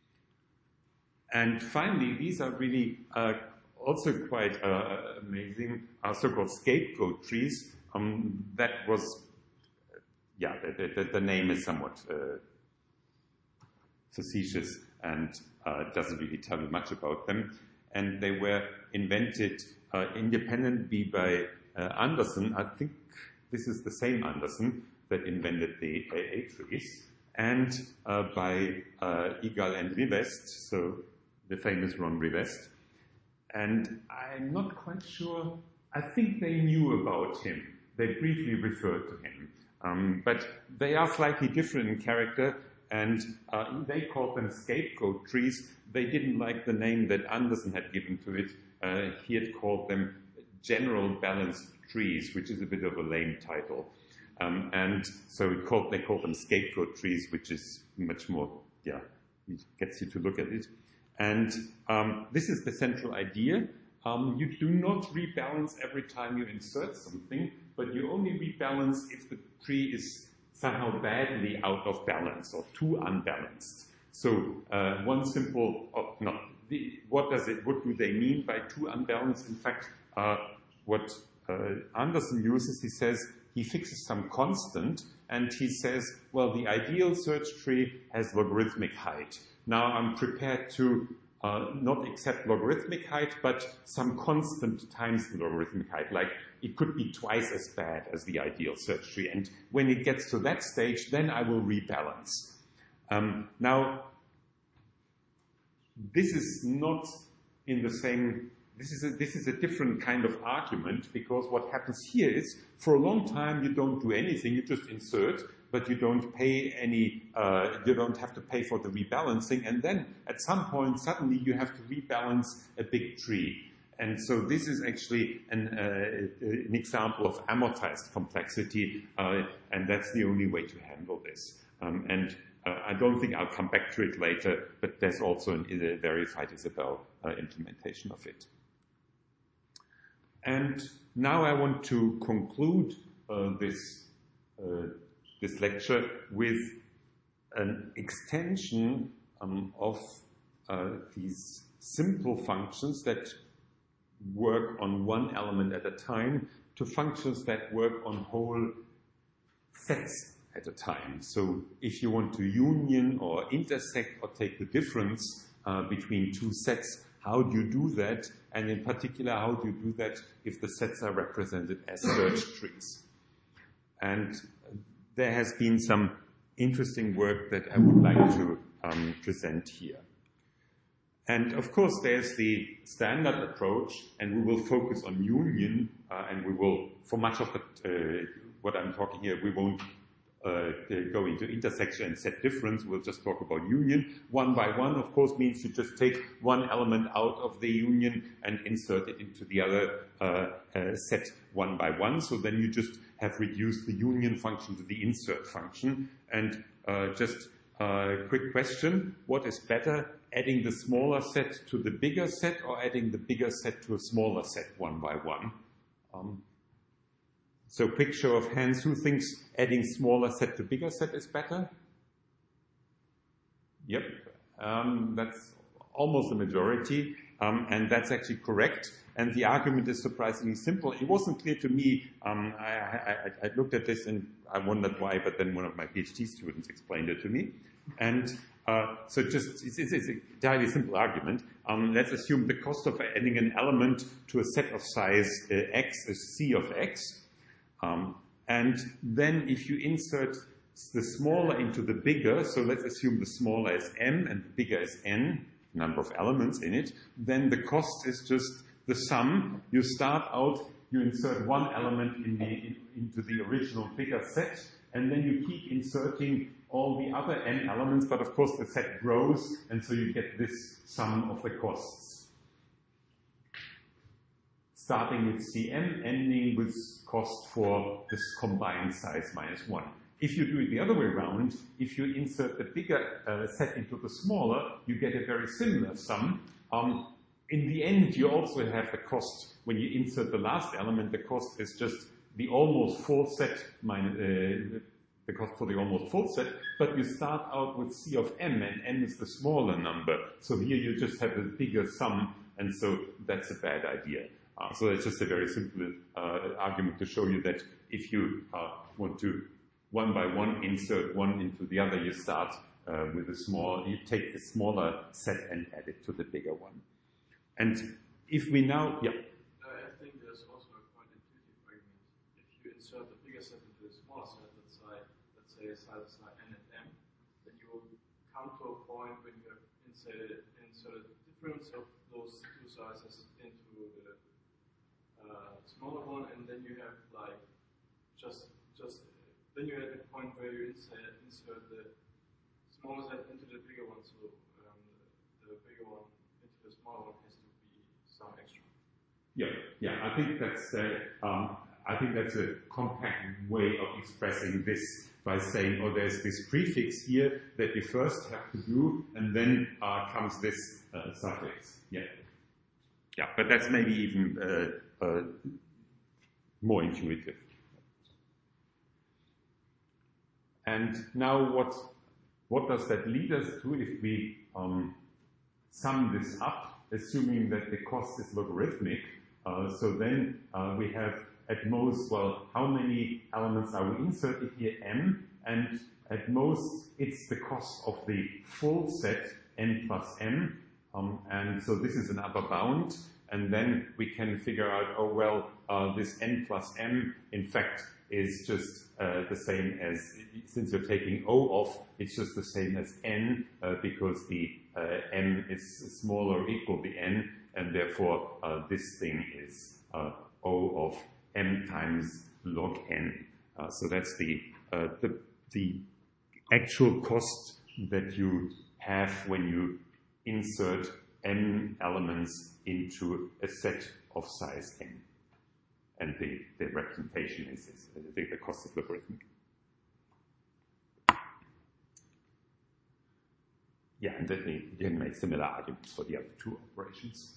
And finally, these are really also quite amazing, so-called scapegoat trees. That was, yeah, the name is somewhat facetious and doesn't really tell you much about them. And they were invented independently by Andersson. I think this is the same Andersson that invented the AA trees, and by Igal and Rivest, so the famous Ron Rivest. And I'm not quite sure, I think they knew about him. They briefly referred to him. But they are slightly different in character, and they called them scapegoat trees. They didn't like the name that Andersson had given to it. He had called them general balanced trees, which is a bit of a lame title. And so they call them scapegoat trees, which is much more, it gets you to look at it. And this is the central idea. You do not rebalance every time you insert something, but you only rebalance if the tree is somehow badly out of balance or too unbalanced. So one simple, what do they mean by too unbalanced? In fact, what Anderson uses, he says, he fixes some constant, and he says, well, the ideal search tree has logarithmic height. Now I'm prepared to not accept logarithmic height, but some constant times the logarithmic height. Like it could be twice as bad as the ideal search tree. And when it gets to that stage, then I will rebalance. Now, this is not in the same. This is a different kind of argument, because what happens here is, for a long time you don't do anything, you just insert, but you don't pay any, you don't have to pay for the rebalancing, and then at some point suddenly you have to rebalance a big tree. And so this is actually an example of amortized complexity, and that's the only way to handle this. I don't think I'll come back to it later, but there's also a verified Isabelle implementation of it. And now I want to conclude this lecture with an extension of these simple functions that work on one element at a time to functions that work on whole sets at a time. So if you want to union or intersect or take the difference between two sets, how do you do that? And in particular, how do you do that if the sets are represented as search trees? And there has been some interesting work that I would like to present here. And of course, there's the standard approach, and we will focus on union, and we will, for much of what I'm talking here, we won't go into intersection and set difference. We'll just talk about union. One by one, of course, means you just take one element out of the union and insert it into the other set one by one. So then you just have reduced the union function to the insert function. And just a quick question, what is better, adding the smaller set to the bigger set or adding the bigger set to a smaller set one by one? So quick show of hands, who thinks adding smaller set to bigger set is better? Yep, that's almost the majority, and that's actually correct. And the argument is surprisingly simple. It wasn't clear to me. I looked at this and I wondered why, but then one of my PhD students explained it to me. And so it's a entirely simple argument. Let's assume the cost of adding an element to a set of size x is C of x. And then if you insert the smaller into the bigger, so let's assume the smaller is m and the bigger is n, number of elements in it, then the cost is just the sum. You start out, you insert one element into the original bigger set, and then you keep inserting all the other n elements, but of course the set grows, and so you get this sum of the costs. Starting with Cm, ending with cost for this combined size minus 1. If you do it the other way around, if you insert the bigger set into the smaller, you get a very similar sum. In the end, you also have the cost. When you insert the last element, the cost is just the almost full set minus the cost for the almost full set, but you start out with C of m, and n is the smaller number. So here you just have a bigger sum, and so that's a bad idea. So it's just a very simple argument to show you that if you want to one by one insert one into the other, you start with you take the smaller set and add it to the bigger one. And if we now, I think there's also a quite intuitive argument. If you insert the bigger set into the smaller set, let's say a size like n and m, then you will come to a point when you have inserted the difference of those two sizes into the smaller one, and then you have like then you're at the point where you insert the smaller set into the bigger one, so the bigger one into the smaller one has to be some extra. Yeah. I think that's a compact way of expressing this by saying, oh, there's this prefix here that you first have to do, and then comes this suffix. Yeah. But that's maybe even more intuitive. And now, what does that lead us to if we sum this up, assuming that the cost is logarithmic? So then we have at most, well, how many elements are we inserted here? M, and at most it's the cost of the full set n plus m, and so this is an upper bound, and then we can figure out, oh well, this n plus m in fact is just the same as, since you're taking O off, it's just the same as n, because the m is smaller or equal to n, and therefore this thing is O of m times log n. So that's the actual cost that you have when you insert n elements into a set of size n. And the representation is the cost is logarithmic. Yeah, and then you can make similar arguments for the other two operations.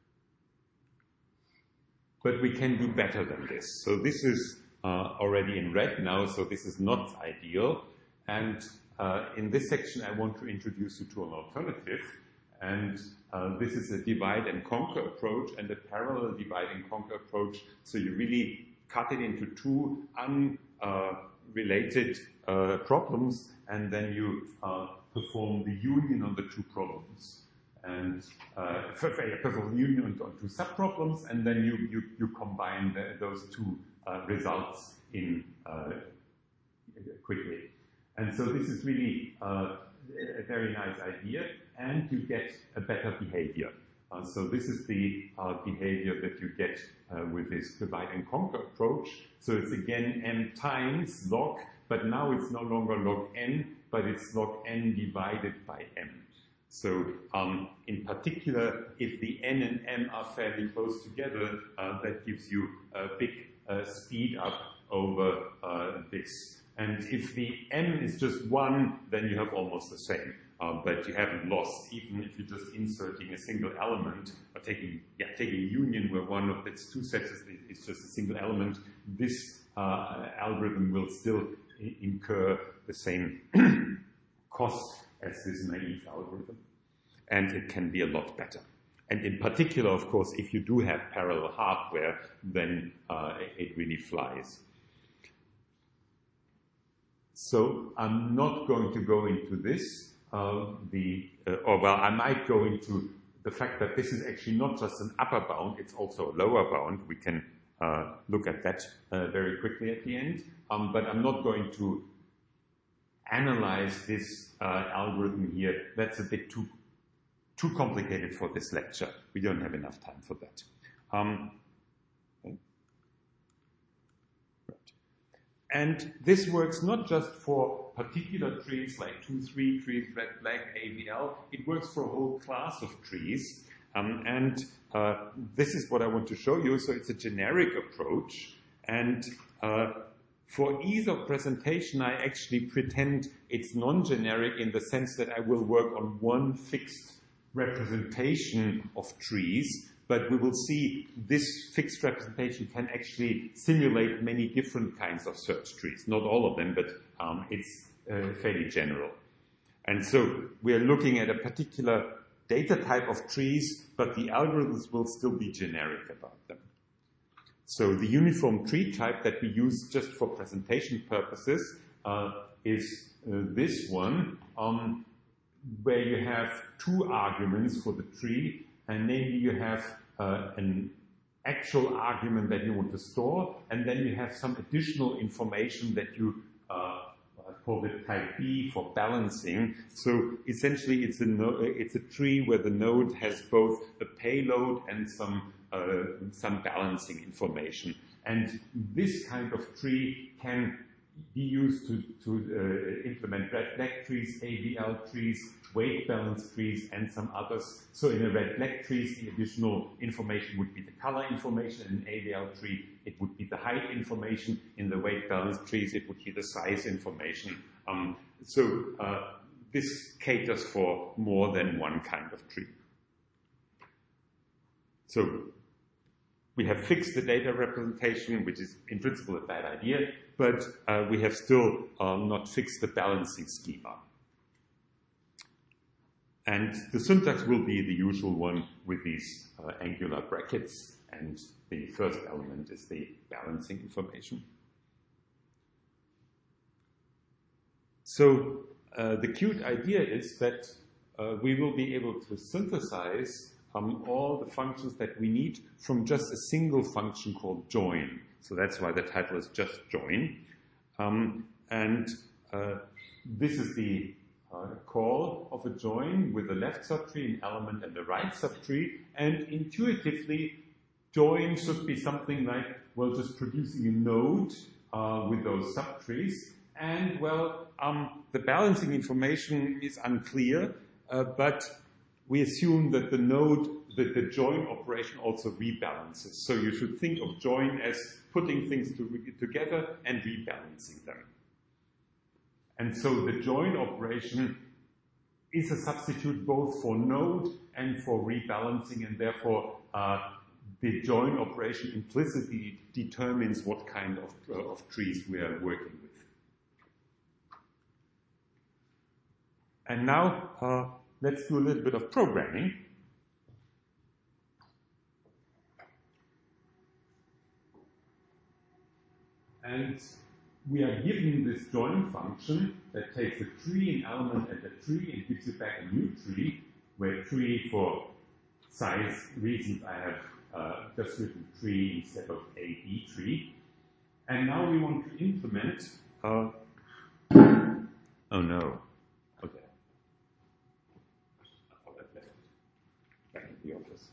But we can do better than this. So this is already in red now, so this is not ideal. And in this section, I want to introduce you to an alternative. And this is a divide and conquer approach and a parallel divide and conquer approach. So you really cut it into two unrelated problems, and then you perform the union of the two problems. And perform union on two subproblems, and then you combine those two results in quickly. And so this is really a very nice idea, and you get a better behavior. So this is the behavior that you get with this divide and conquer approach. So it's again m times log, but now it's no longer log n, but it's log n divided by m. So in particular, if the n and m are fairly close together, that gives you a big speed up over this. And if the m is just 1, then you have almost the same. But you haven't lost, even if you're just inserting a single element, or taking union where one of its two sets is just a single element, this algorithm will still incur the same cost as this naive algorithm. And it can be a lot better. And in particular, of course, if you do have parallel hardware, then it really flies. So I'm not going to go into this. I might go into the fact that this is actually not just an upper bound, it's also a lower bound. We can look at that very quickly at the end. But I'm not going to analyze this algorithm here. That's a bit too complicated for this lecture. We don't have enough time for that. And this works not just for particular trees like 2-3 trees, red, black, AVL. It works for a whole class of trees. This is what I want to show you. So it's a generic approach. And for ease of presentation, I actually pretend it's non-generic in the sense that I will work on one fixed representation of trees. But we will see this fixed representation can actually simulate many different kinds of search trees. Not all of them, but it's fairly general. And so we are looking at a particular data type of trees, but the algorithms will still be generic about them. So the uniform tree type that we use just for presentation purposes is this one, where you have two arguments for the tree, and namely you have an actual argument that you want to store, and then you have some additional information that you call it type B for balancing. So essentially it's a tree where the node has both a payload and some balancing information. And this kind of tree can be used to implement red-black trees, AVL trees, weight balance trees, and some others. So in a red-black trees, the additional information would be the color information. In an AVL tree, it would be the height information. In the weight balance trees, it would be the size information. This caters for more than one kind of tree. So we have fixed the data representation, which is in principle a bad idea, but we have still not fixed the balancing schema. And the syntax will be the usual one with these angular brackets, and the first element is the balancing information. So the cute idea is that we will be able to synthesize all the functions that we need from just a single function called join. So that's why the title is just join. This is the call of a join with a left subtree, an element, and a right subtree. And intuitively, join should be something like, well, just producing a node with those subtrees. And, well, the balancing information is unclear, but we assume that the node, that the join operation also rebalances. So you should think of join as putting things together and rebalancing them. And so the join operation is a substitute both for node and for rebalancing, and therefore the join operation implicitly determines what kind of trees we are working with. And now let's do a little bit of programming. And we are given this join function that takes a tree, an element, and a tree, and gives you back a new tree, where tree, for size reasons, I have just written tree instead of a B tree. And now we want to implement, oh no, okay. I thought I'd left it back in the office.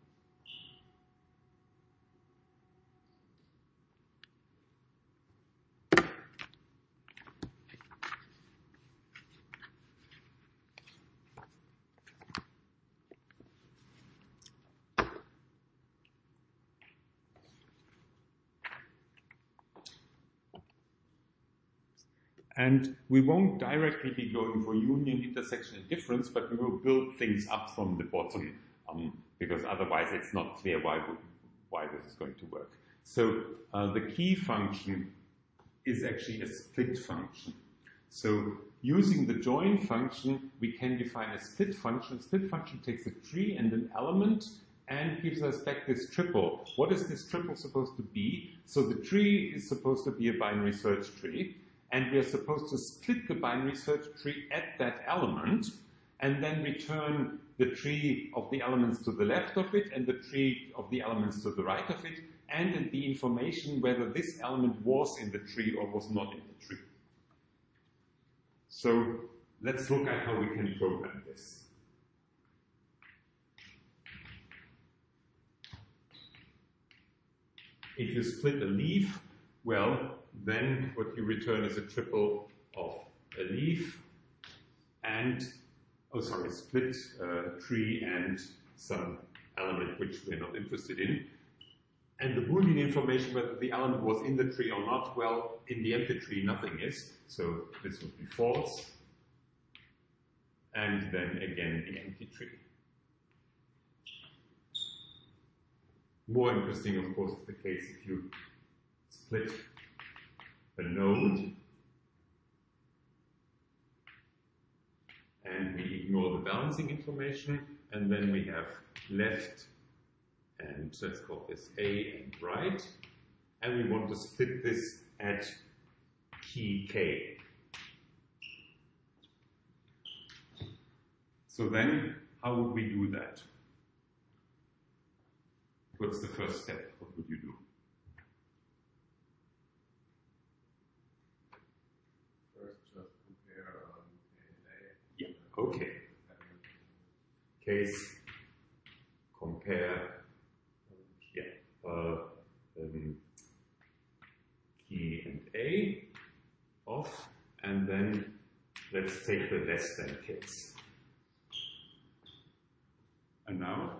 And we won't directly be going for union, intersection, and difference, but we will build things up from the bottom, because otherwise it's not clear why this is going to work. So the key function is actually a split function. So using the join function, we can define a split function. A split function takes a tree and an element and gives us back this triple. What is this triple supposed to be? So the tree is supposed to be a binary search tree. And we are supposed to split the binary search tree at that element, and then return the tree of the elements to the left of it, and the tree of the elements to the right of it, and the information whether this element was in the tree or was not in the tree. So let's look at how we can program this. If you split a leaf, well, then what you return is a triple of a leaf and, split tree and some element which we're not interested in. And the Boolean information whether the element was in the tree or not, well, in the empty tree nothing is, so this would be false. And then again the empty tree. More interesting, of course, is the case if you split a node, and we ignore the balancing information, and then we have left, and let's call this A and right, and we want to split this at key K. So then, how would we do that? What's the first step? What would you do? Okay. Case compare key and A, off, and then let's take the less than case. And now?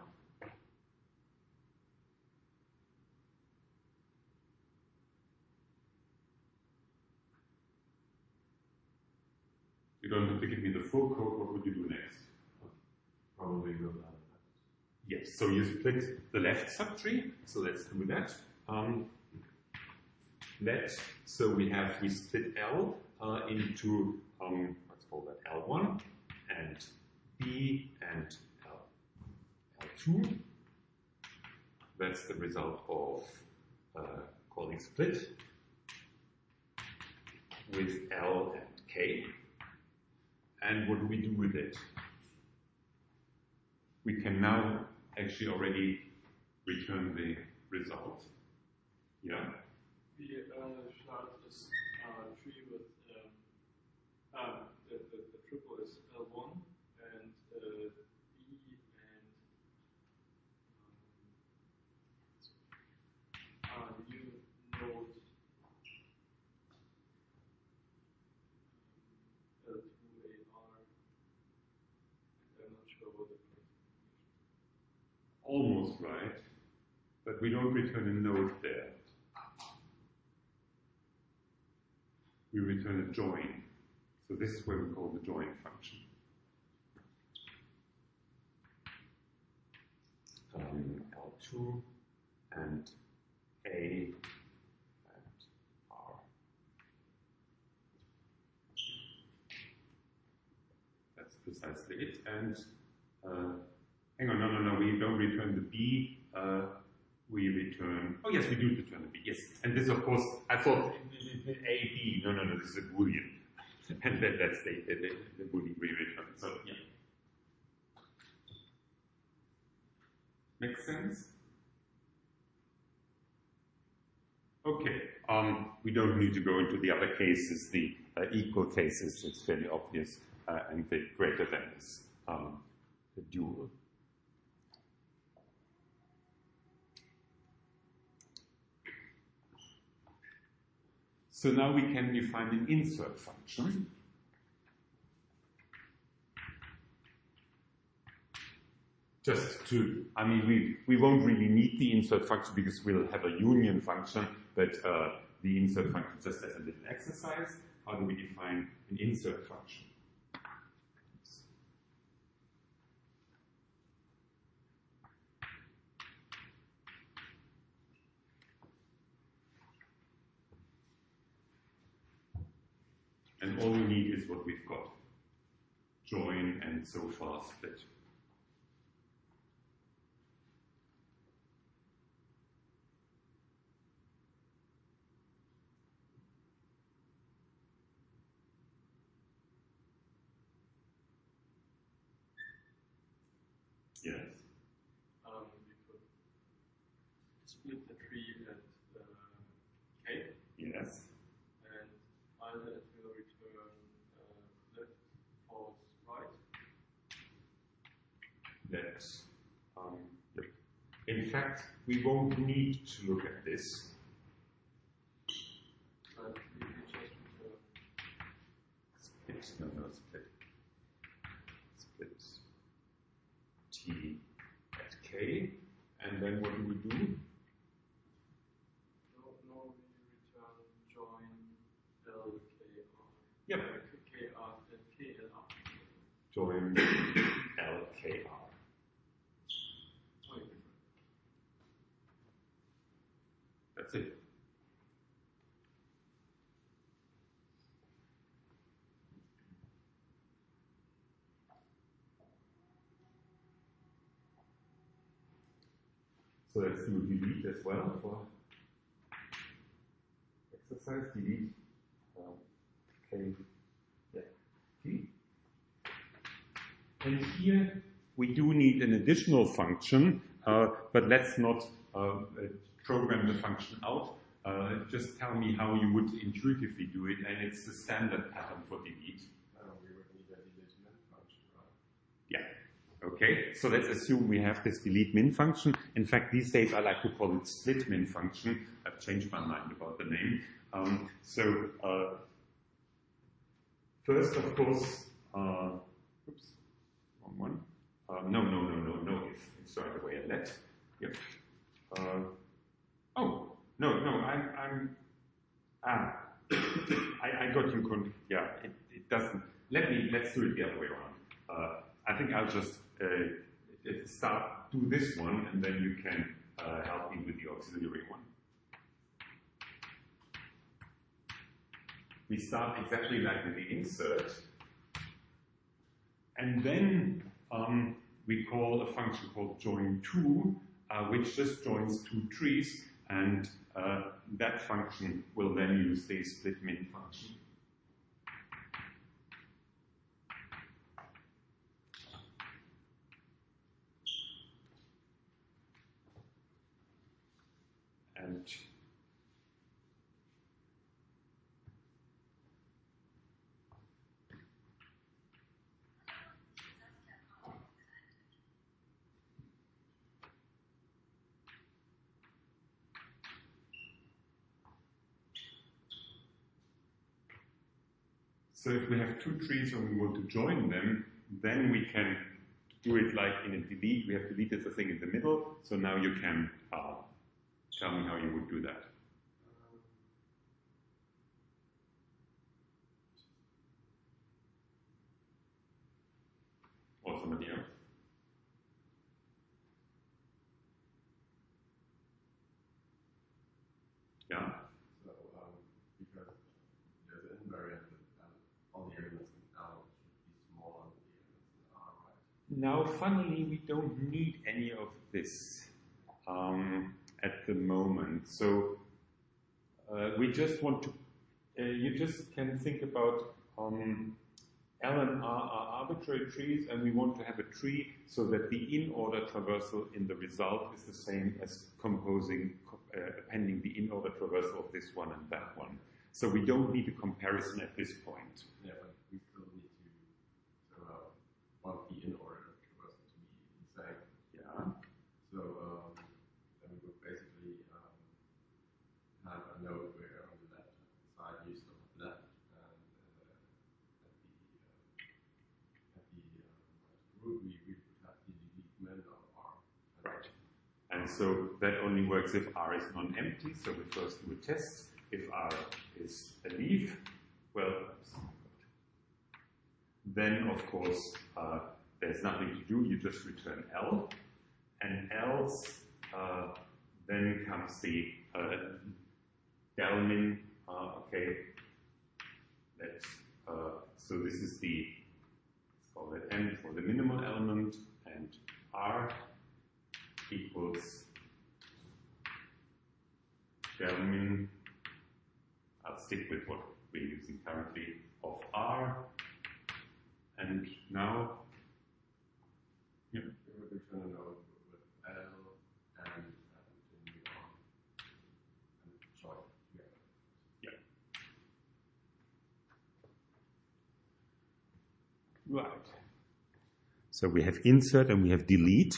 You don't have to give me the full code. What would you do next? Probably go down. Yes, so you split the left subtree. So let's do that. So we split L into, let's call that L1 and B and L2. That's the result of calling split with L and K. And what do we do with it? We can now actually already return the result. Yeah? We start this tree with the triple is L1 and B and new node L2AR, and I'm not sure what the Almost right, but we don't return a node there. We return a join. So this is what we call the join function. L2 and A and R. That's precisely it. And hang on, no, we don't return the B. We return, oh yes, we do return the B, yes. And this, of course, I thought A, B, no, this is a Boolean. And that's the Boolean we return. So, yeah. Makes sense? Okay, we don't need to go into the other cases, the equal cases, it's fairly obvious, and the greater than is the dual. So now we can define an insert function. Just to, I mean, we won't really need the insert function because we'll have a union function, but the insert function just as a little exercise. How do we define an insert function? And all you need is what we've got. Join and so far split. Yes. We could split the tree at K. Yes. And either it will return left, false, right. That's, in fact, we won't need to look at this. But we will just return Split, no, split. Split T at K. And then what do we do? no, we return join LKR. Yep. KR and KLR. Join LKR. That's it. So let's do delete as well for exercise. Delete K, yeah, T. And here we do need an additional function, but let's not program the function out. Just tell me how you would intuitively do it, and it's the standard pattern for delete. We would need a delete min function, right? Yeah. Okay, so let's assume we have this delete min function. In fact, these days I like to call it split min function. I've changed my mind about the name. First, of course, oops, wrong one. No, if, sorry, the way I let. Yep. Oh, no, I got you, yeah, it doesn't, let's do it the other way around. I think I'll just do this one, and then you can help me with the auxiliary one. We start exactly like with the insert, and then we call a function called join2, which just joins two trees, and that function will then use the split min function. And so if we have two trees and we want to join them, then we can do it like in a delete. We have deleted the thing in the middle, so now you can tell me how you would do that. Or somebody else. Yeah? So, because there's an invariant that all the elements in L should be smaller than the elements in R, right? Now, funnily, we don't need any of this at the moment. So we just want to, you just can think about L and R are arbitrary trees, and we want to have a tree so that the in-order traversal in the result is the same as appending the in-order traversal of this one and that one. So we don't need a comparison at this point. Yeah, but we still need to want the in-order traversal to be the same. Yeah. So then we would basically have a node where on the left side you still have left, and at the root we would have the delete min of R. Right. And so that only works if R is non-empty, so we first do a test. If R is a leaf, well, then of course there's nothing to do, you just return L, and else then comes the del min, okay, let's, so this is the, let's call it N for the minimal element, and R equals del min, I'll stick with what we're using currently, of R, and now, yeah. We would return a node with L and continue on and join together. Yeah. Right. So we have insert and we have delete.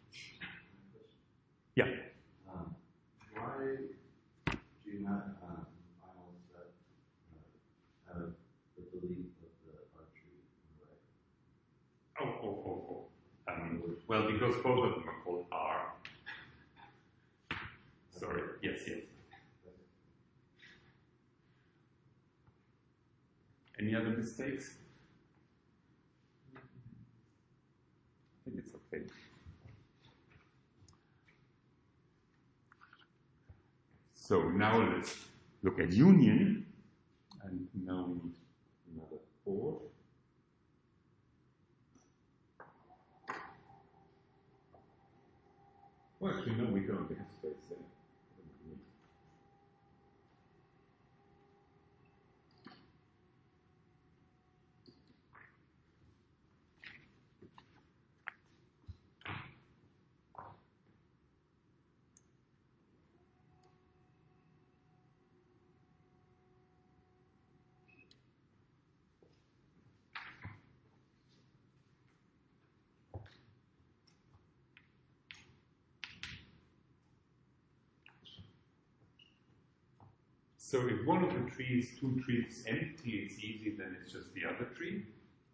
Yeah. Why do you not final set have the delete of the R tree on the right? Well, because both of them are called R. Sorry. Yes. Any other mistakes? I think it's okay. So now let's look at union, and now we need another 4. Well, actually, no, we don't. We have space there. So if one of the trees, two trees is empty, it's easy, then it's just the other tree.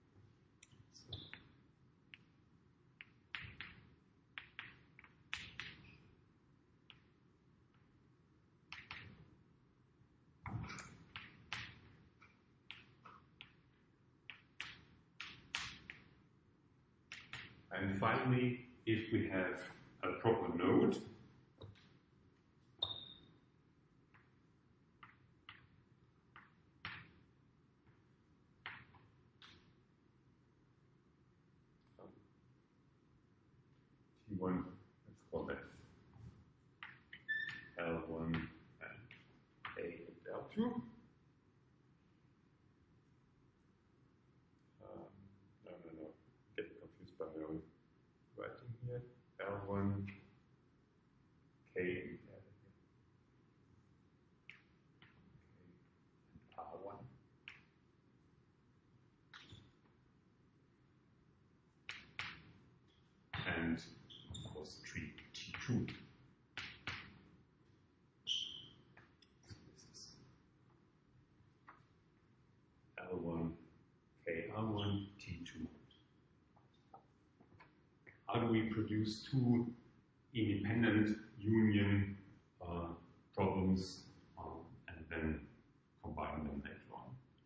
And finally, if we have a proper node, T1, let's call that L1 and A and L2. No, getting confused by my own writing here. L1, K and R1. And of course tree T2. So this is L1, KR1, T2. How do we produce two independent union problems and then combine them later on?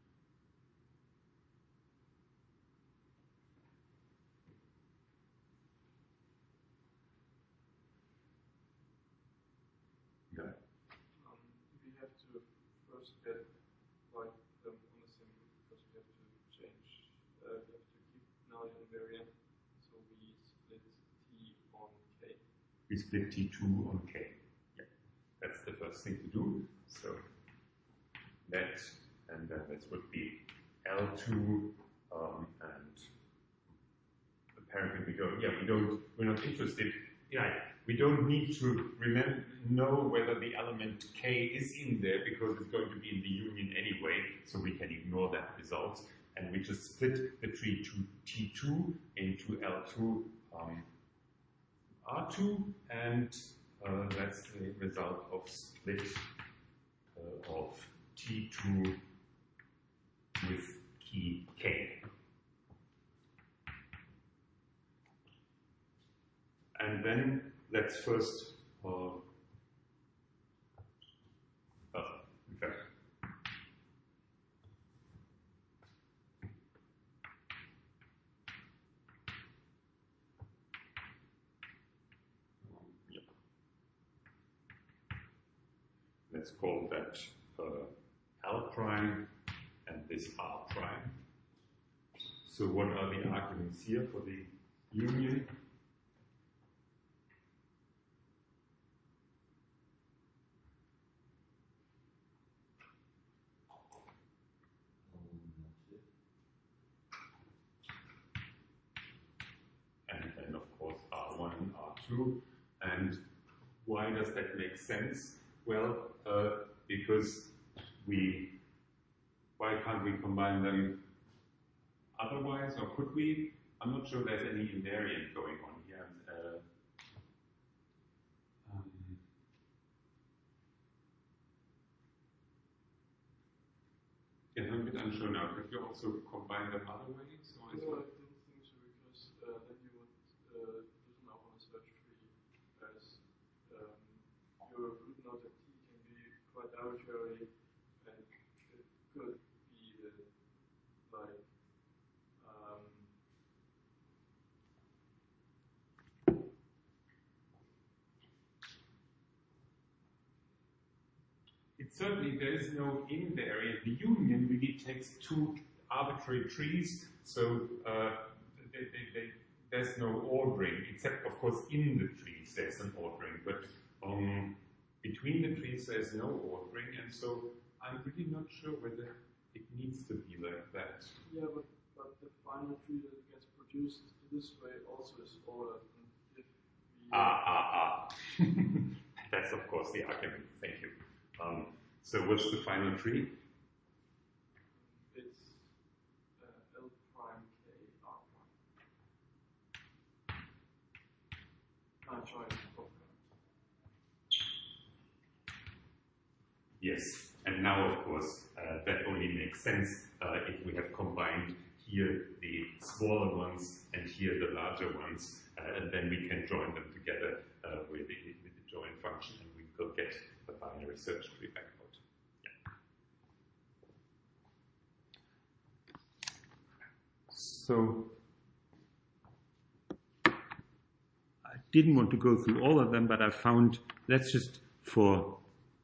Yeah. We have to first get like them on the same root because we have to change. We have to keep now the invariant. So we split T on K. We split T2 on K. Yeah. That's the first thing to do. So that, and then this would be L2, and apparently we're not interested. Yeah, we don't need to know whether the element K is in there because it's going to be in the union anyway, so we can ignore that result. And we just split the tree to T2 into L2 R2, and that's the result of split of T2 with key K. And then let's first, in fact, let's call that L prime and this R prime. So what are the arguments here for the union? And then of course R1 and R2. And why does that make sense? Well, because why can't we combine them otherwise, or could we? I'm not sure there's any invariant going on here. Yeah, I'm a bit unsure now. Could you also combine them other ways? Or is No, I don't think so because then you would lose now on a search tree as your root node at T can be quite arbitrary and it could be like certainly there is no invariant. The union really takes two arbitrary trees, so there's no ordering, except of course in the trees there's an ordering, but between the trees there's no ordering, and so I'm really not sure whether it needs to be like that. yeah, but the final tree that gets produced this way also is ordered. And if we That's of course the argument. Thank you. So what's the final tree? it's L prime K R prime. I'm sorry. Yes. And now, of course, that only makes sense if we have combined here the smaller ones and here the larger ones, and then we can join them together with the join function, and we will get the binary search tree back out. Yeah. So I didn't want to go through all of them, but I found, let's just for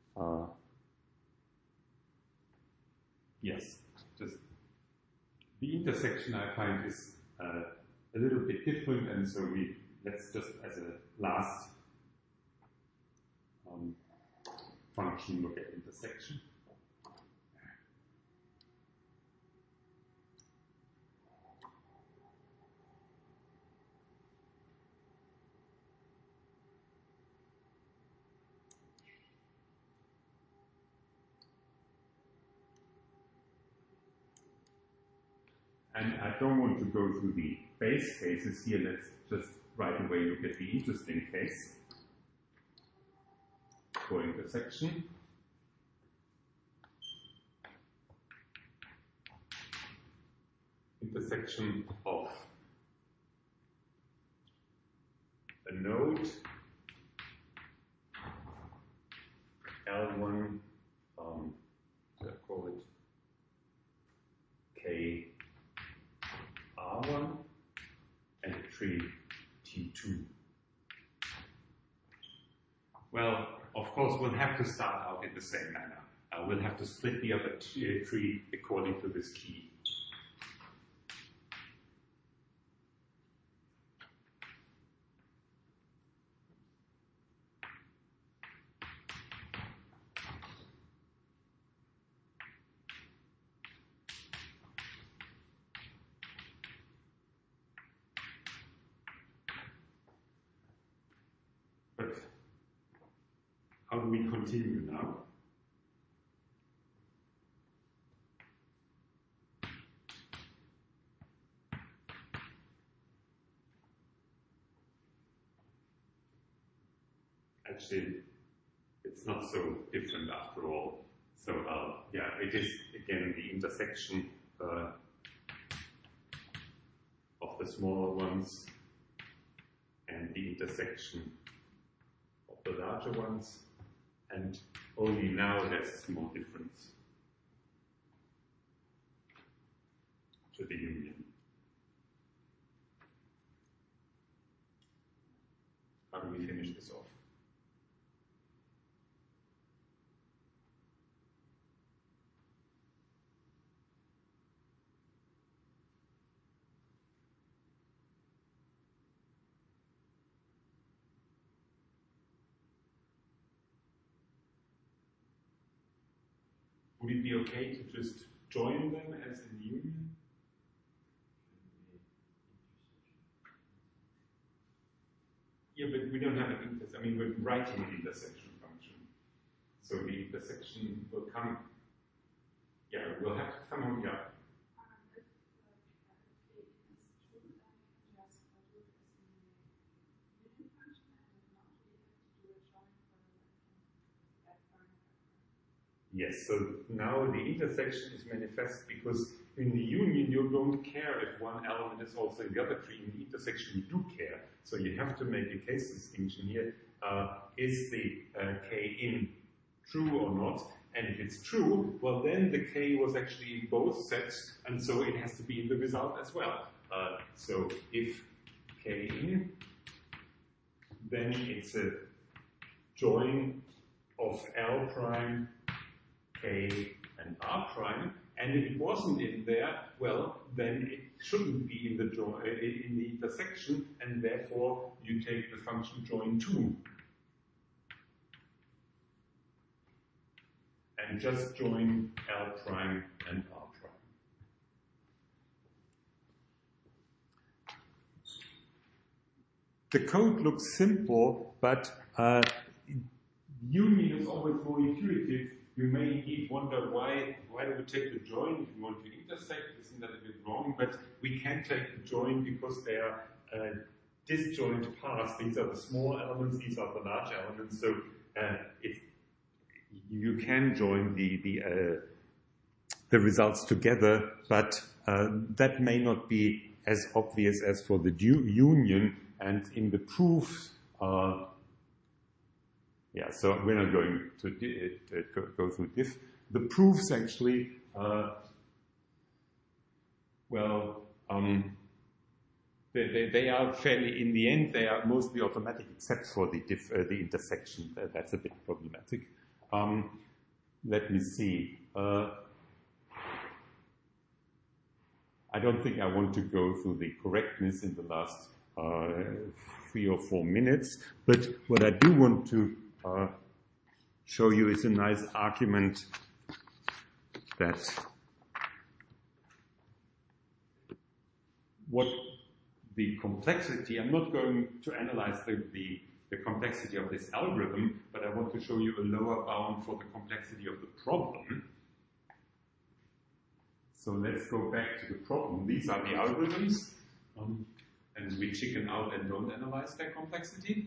yes, just the intersection I find is a little bit different, and so let's just as a last function look at intersection. And I don't want to go through the base cases here. Let's just right away look at the interesting case for intersection. Intersection of a node L1, I'll call it K R1 and a tree T2. Well, of course, we'll have to start out in the same manner. We'll have to split the other tree according to this key. How do we continue now? Actually, it's not so different after all. So, yeah, it is again the intersection of the smaller ones and the intersection of the larger ones. And only now there's a small difference to the union. How do we finish this off? Would it be okay to just join them as a union? Yeah, but we don't have an intersection. I mean, we're writing an intersection function. So the intersection will come. Yeah, we'll have to come on. Yeah. Yes, so now the intersection is manifest because in the union you don't care if one element is also in the other tree. In the intersection you do care. So you have to make a case distinction here. Is the K in true or not? And if it's true, well then the K was actually in both sets, and so it has to be in the result as well. So if K in, then it's a join of L prime, K and R prime, and if it wasn't in there, well, then it shouldn't be in the intersection, and therefore you take the function join 2. And just join L prime and R prime. The code looks simple, but union is always more intuitive. You may indeed wonder why do we take the join if we want to intersect? Isn't that a bit wrong? But we can take the join because they are disjoint paths. These are the small elements, these are the large elements. So you can join the results together, but that may not be as obvious as for the union. And in the proofs, so we're not going to go through diff. The proofs actually, they are fairly, in the end, they are mostly automatic, except for the intersection. That's a bit problematic. Let me see. I don't think I want to go through the correctness in the last 3 or 4 minutes, but what I do want to show you is a nice argument that what the complexity, I'm not going to analyze the complexity of this algorithm, but I want to show you a lower bound for the complexity of the problem. So let's go back to the problem. These are the algorithms, and we chicken out and don't analyze their complexity.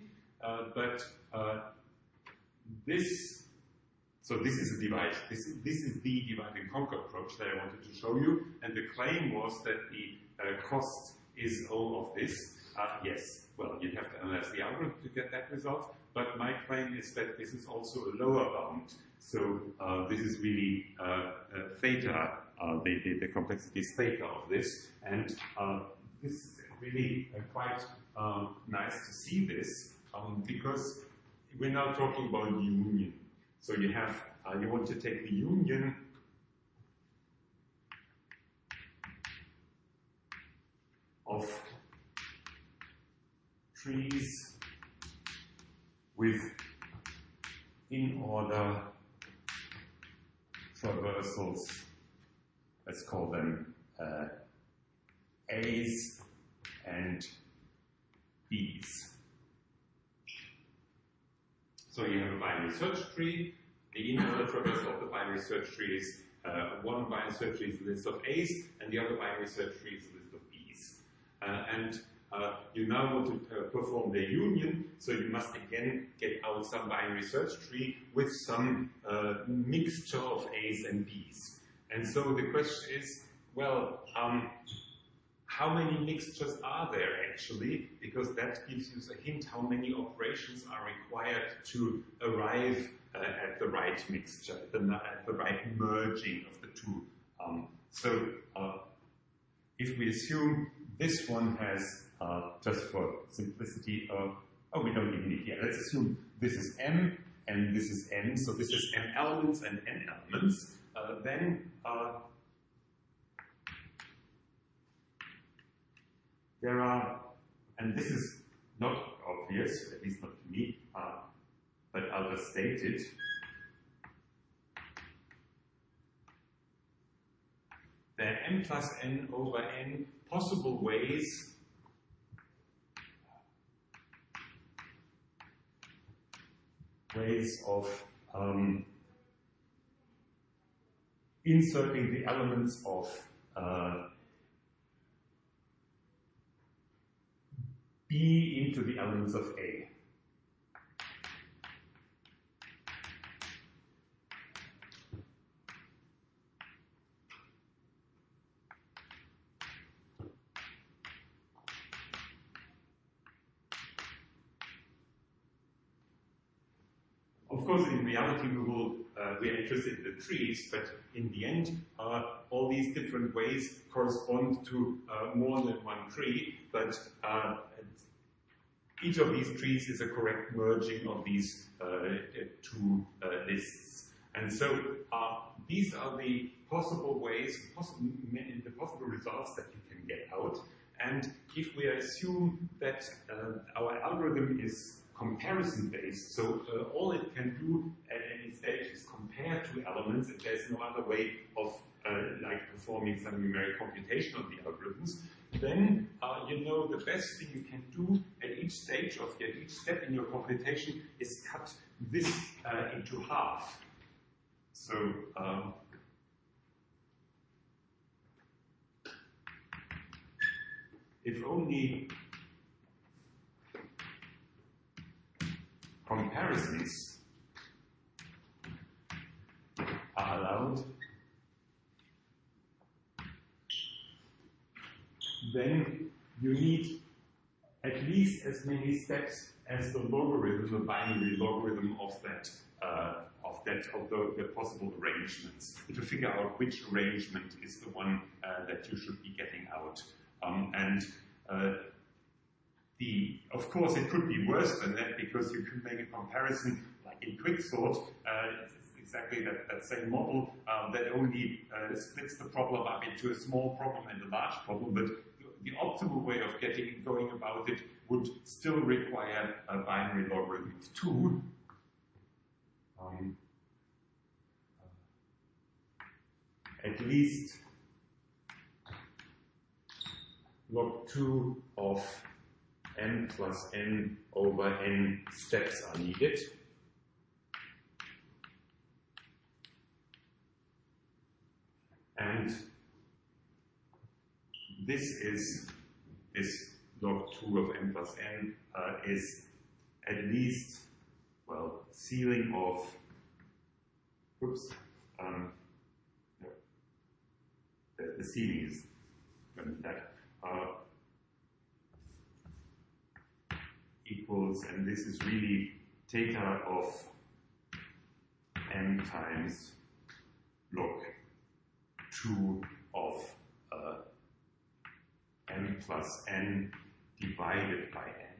This is a divide. This is the divide and conquer approach that I wanted to show you, and the claim was that the cost is O of this. Yes, well, you'd have to analyze the algorithm to get that result, but my claim is that this is also a lower bound. So this is really theta, the complexity is theta of this, and this is really quite nice to see this, because we're now talking about union. So you have, you want to take the union of trees with in-order traversals, let's call them A's and B's. So you have a binary search tree. The in-order traversal of the binary search tree is one binary search tree is a list of A's, and the other binary search tree is a list of B's. You now want to perform their union, so you must again get out some binary search tree with some mixture of A's and B's. And so the question is, well, how many mixtures are there actually? Because that gives you a hint how many operations are required to arrive at the right mixture, at the right merging of the two. If we assume this one has, just for simplicity, we don't even need here. Let's assume this is M and this is N, so this is M elements and N elements. Then there are, and this is not obvious, at least not to me, but I'll just state it. There are M plus N over N possible ways of inserting the elements of B into the elements of A. Of course, in reality, we are interested in the trees, but in the end, all these different ways correspond to more than one tree, but each of these trees is a correct merging of these two lists. And so these are the possible ways, the possible results that you can get out. And if we assume that our algorithm is comparison-based, so all it can do at any stage is compare two elements, and there's no other way of like performing some numeric computation on the algorithms, then you know the best thing you can do at each stage of each step in your computation is cut this into half. So if only comparisons allowed, then you need at least as many steps as the logarithm, the binary logarithm of that of the possible arrangements, to figure out which arrangement is the one that you should be getting out. Of course, it could be worse than that, because you can make a comparison, like in quicksort. It's exactly that same model that only splits the problem up into a small problem and a large problem, but the optimal way of going about it would still require a binary logarithm of 2. At least log 2 of n plus n over n steps are needed. And this log 2 of n plus n is at least, well, ceiling of, the ceiling is that equals, and this is really theta of n times log 2 of n plus n divided by n.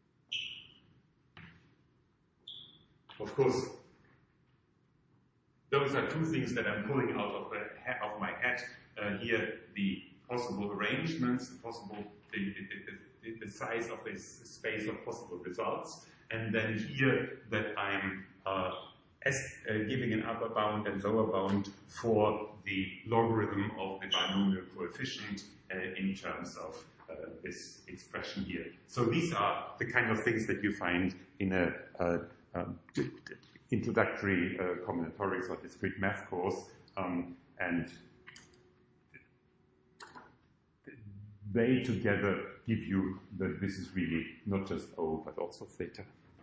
Of course, those are two things that I'm pulling out of my hat. Here, the possible arrangements, the size of this space of possible results, and then here that I'm giving an upper bound and lower bound for the logarithm of the binomial coefficient in terms of this expression here. So these are the kind of things that you find in a introductory combinatorics or discrete math course, and they together give you that this is really not just O, but also theta.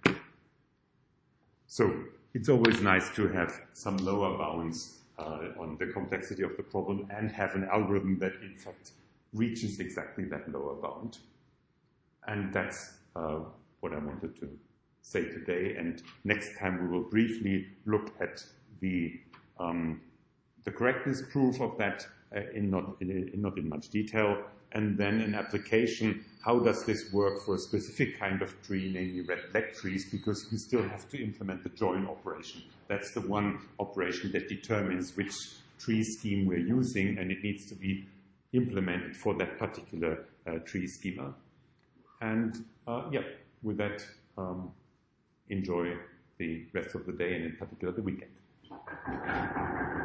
So it's always nice to have some lower bounds on the complexity of the problem and have an algorithm that, in fact, reaches exactly that lower bound. And that's what I wanted to say today. And next time we will briefly look at the correctness proof of that not in much detail. And then in application, how does this work for a specific kind of tree, namely red-black trees, because you still have to implement the join operation. That's the one operation that determines which tree scheme we're using, and it needs to be implemented for that particular tree schema. And yeah, with that, enjoy the rest of the day, and in particular the weekend.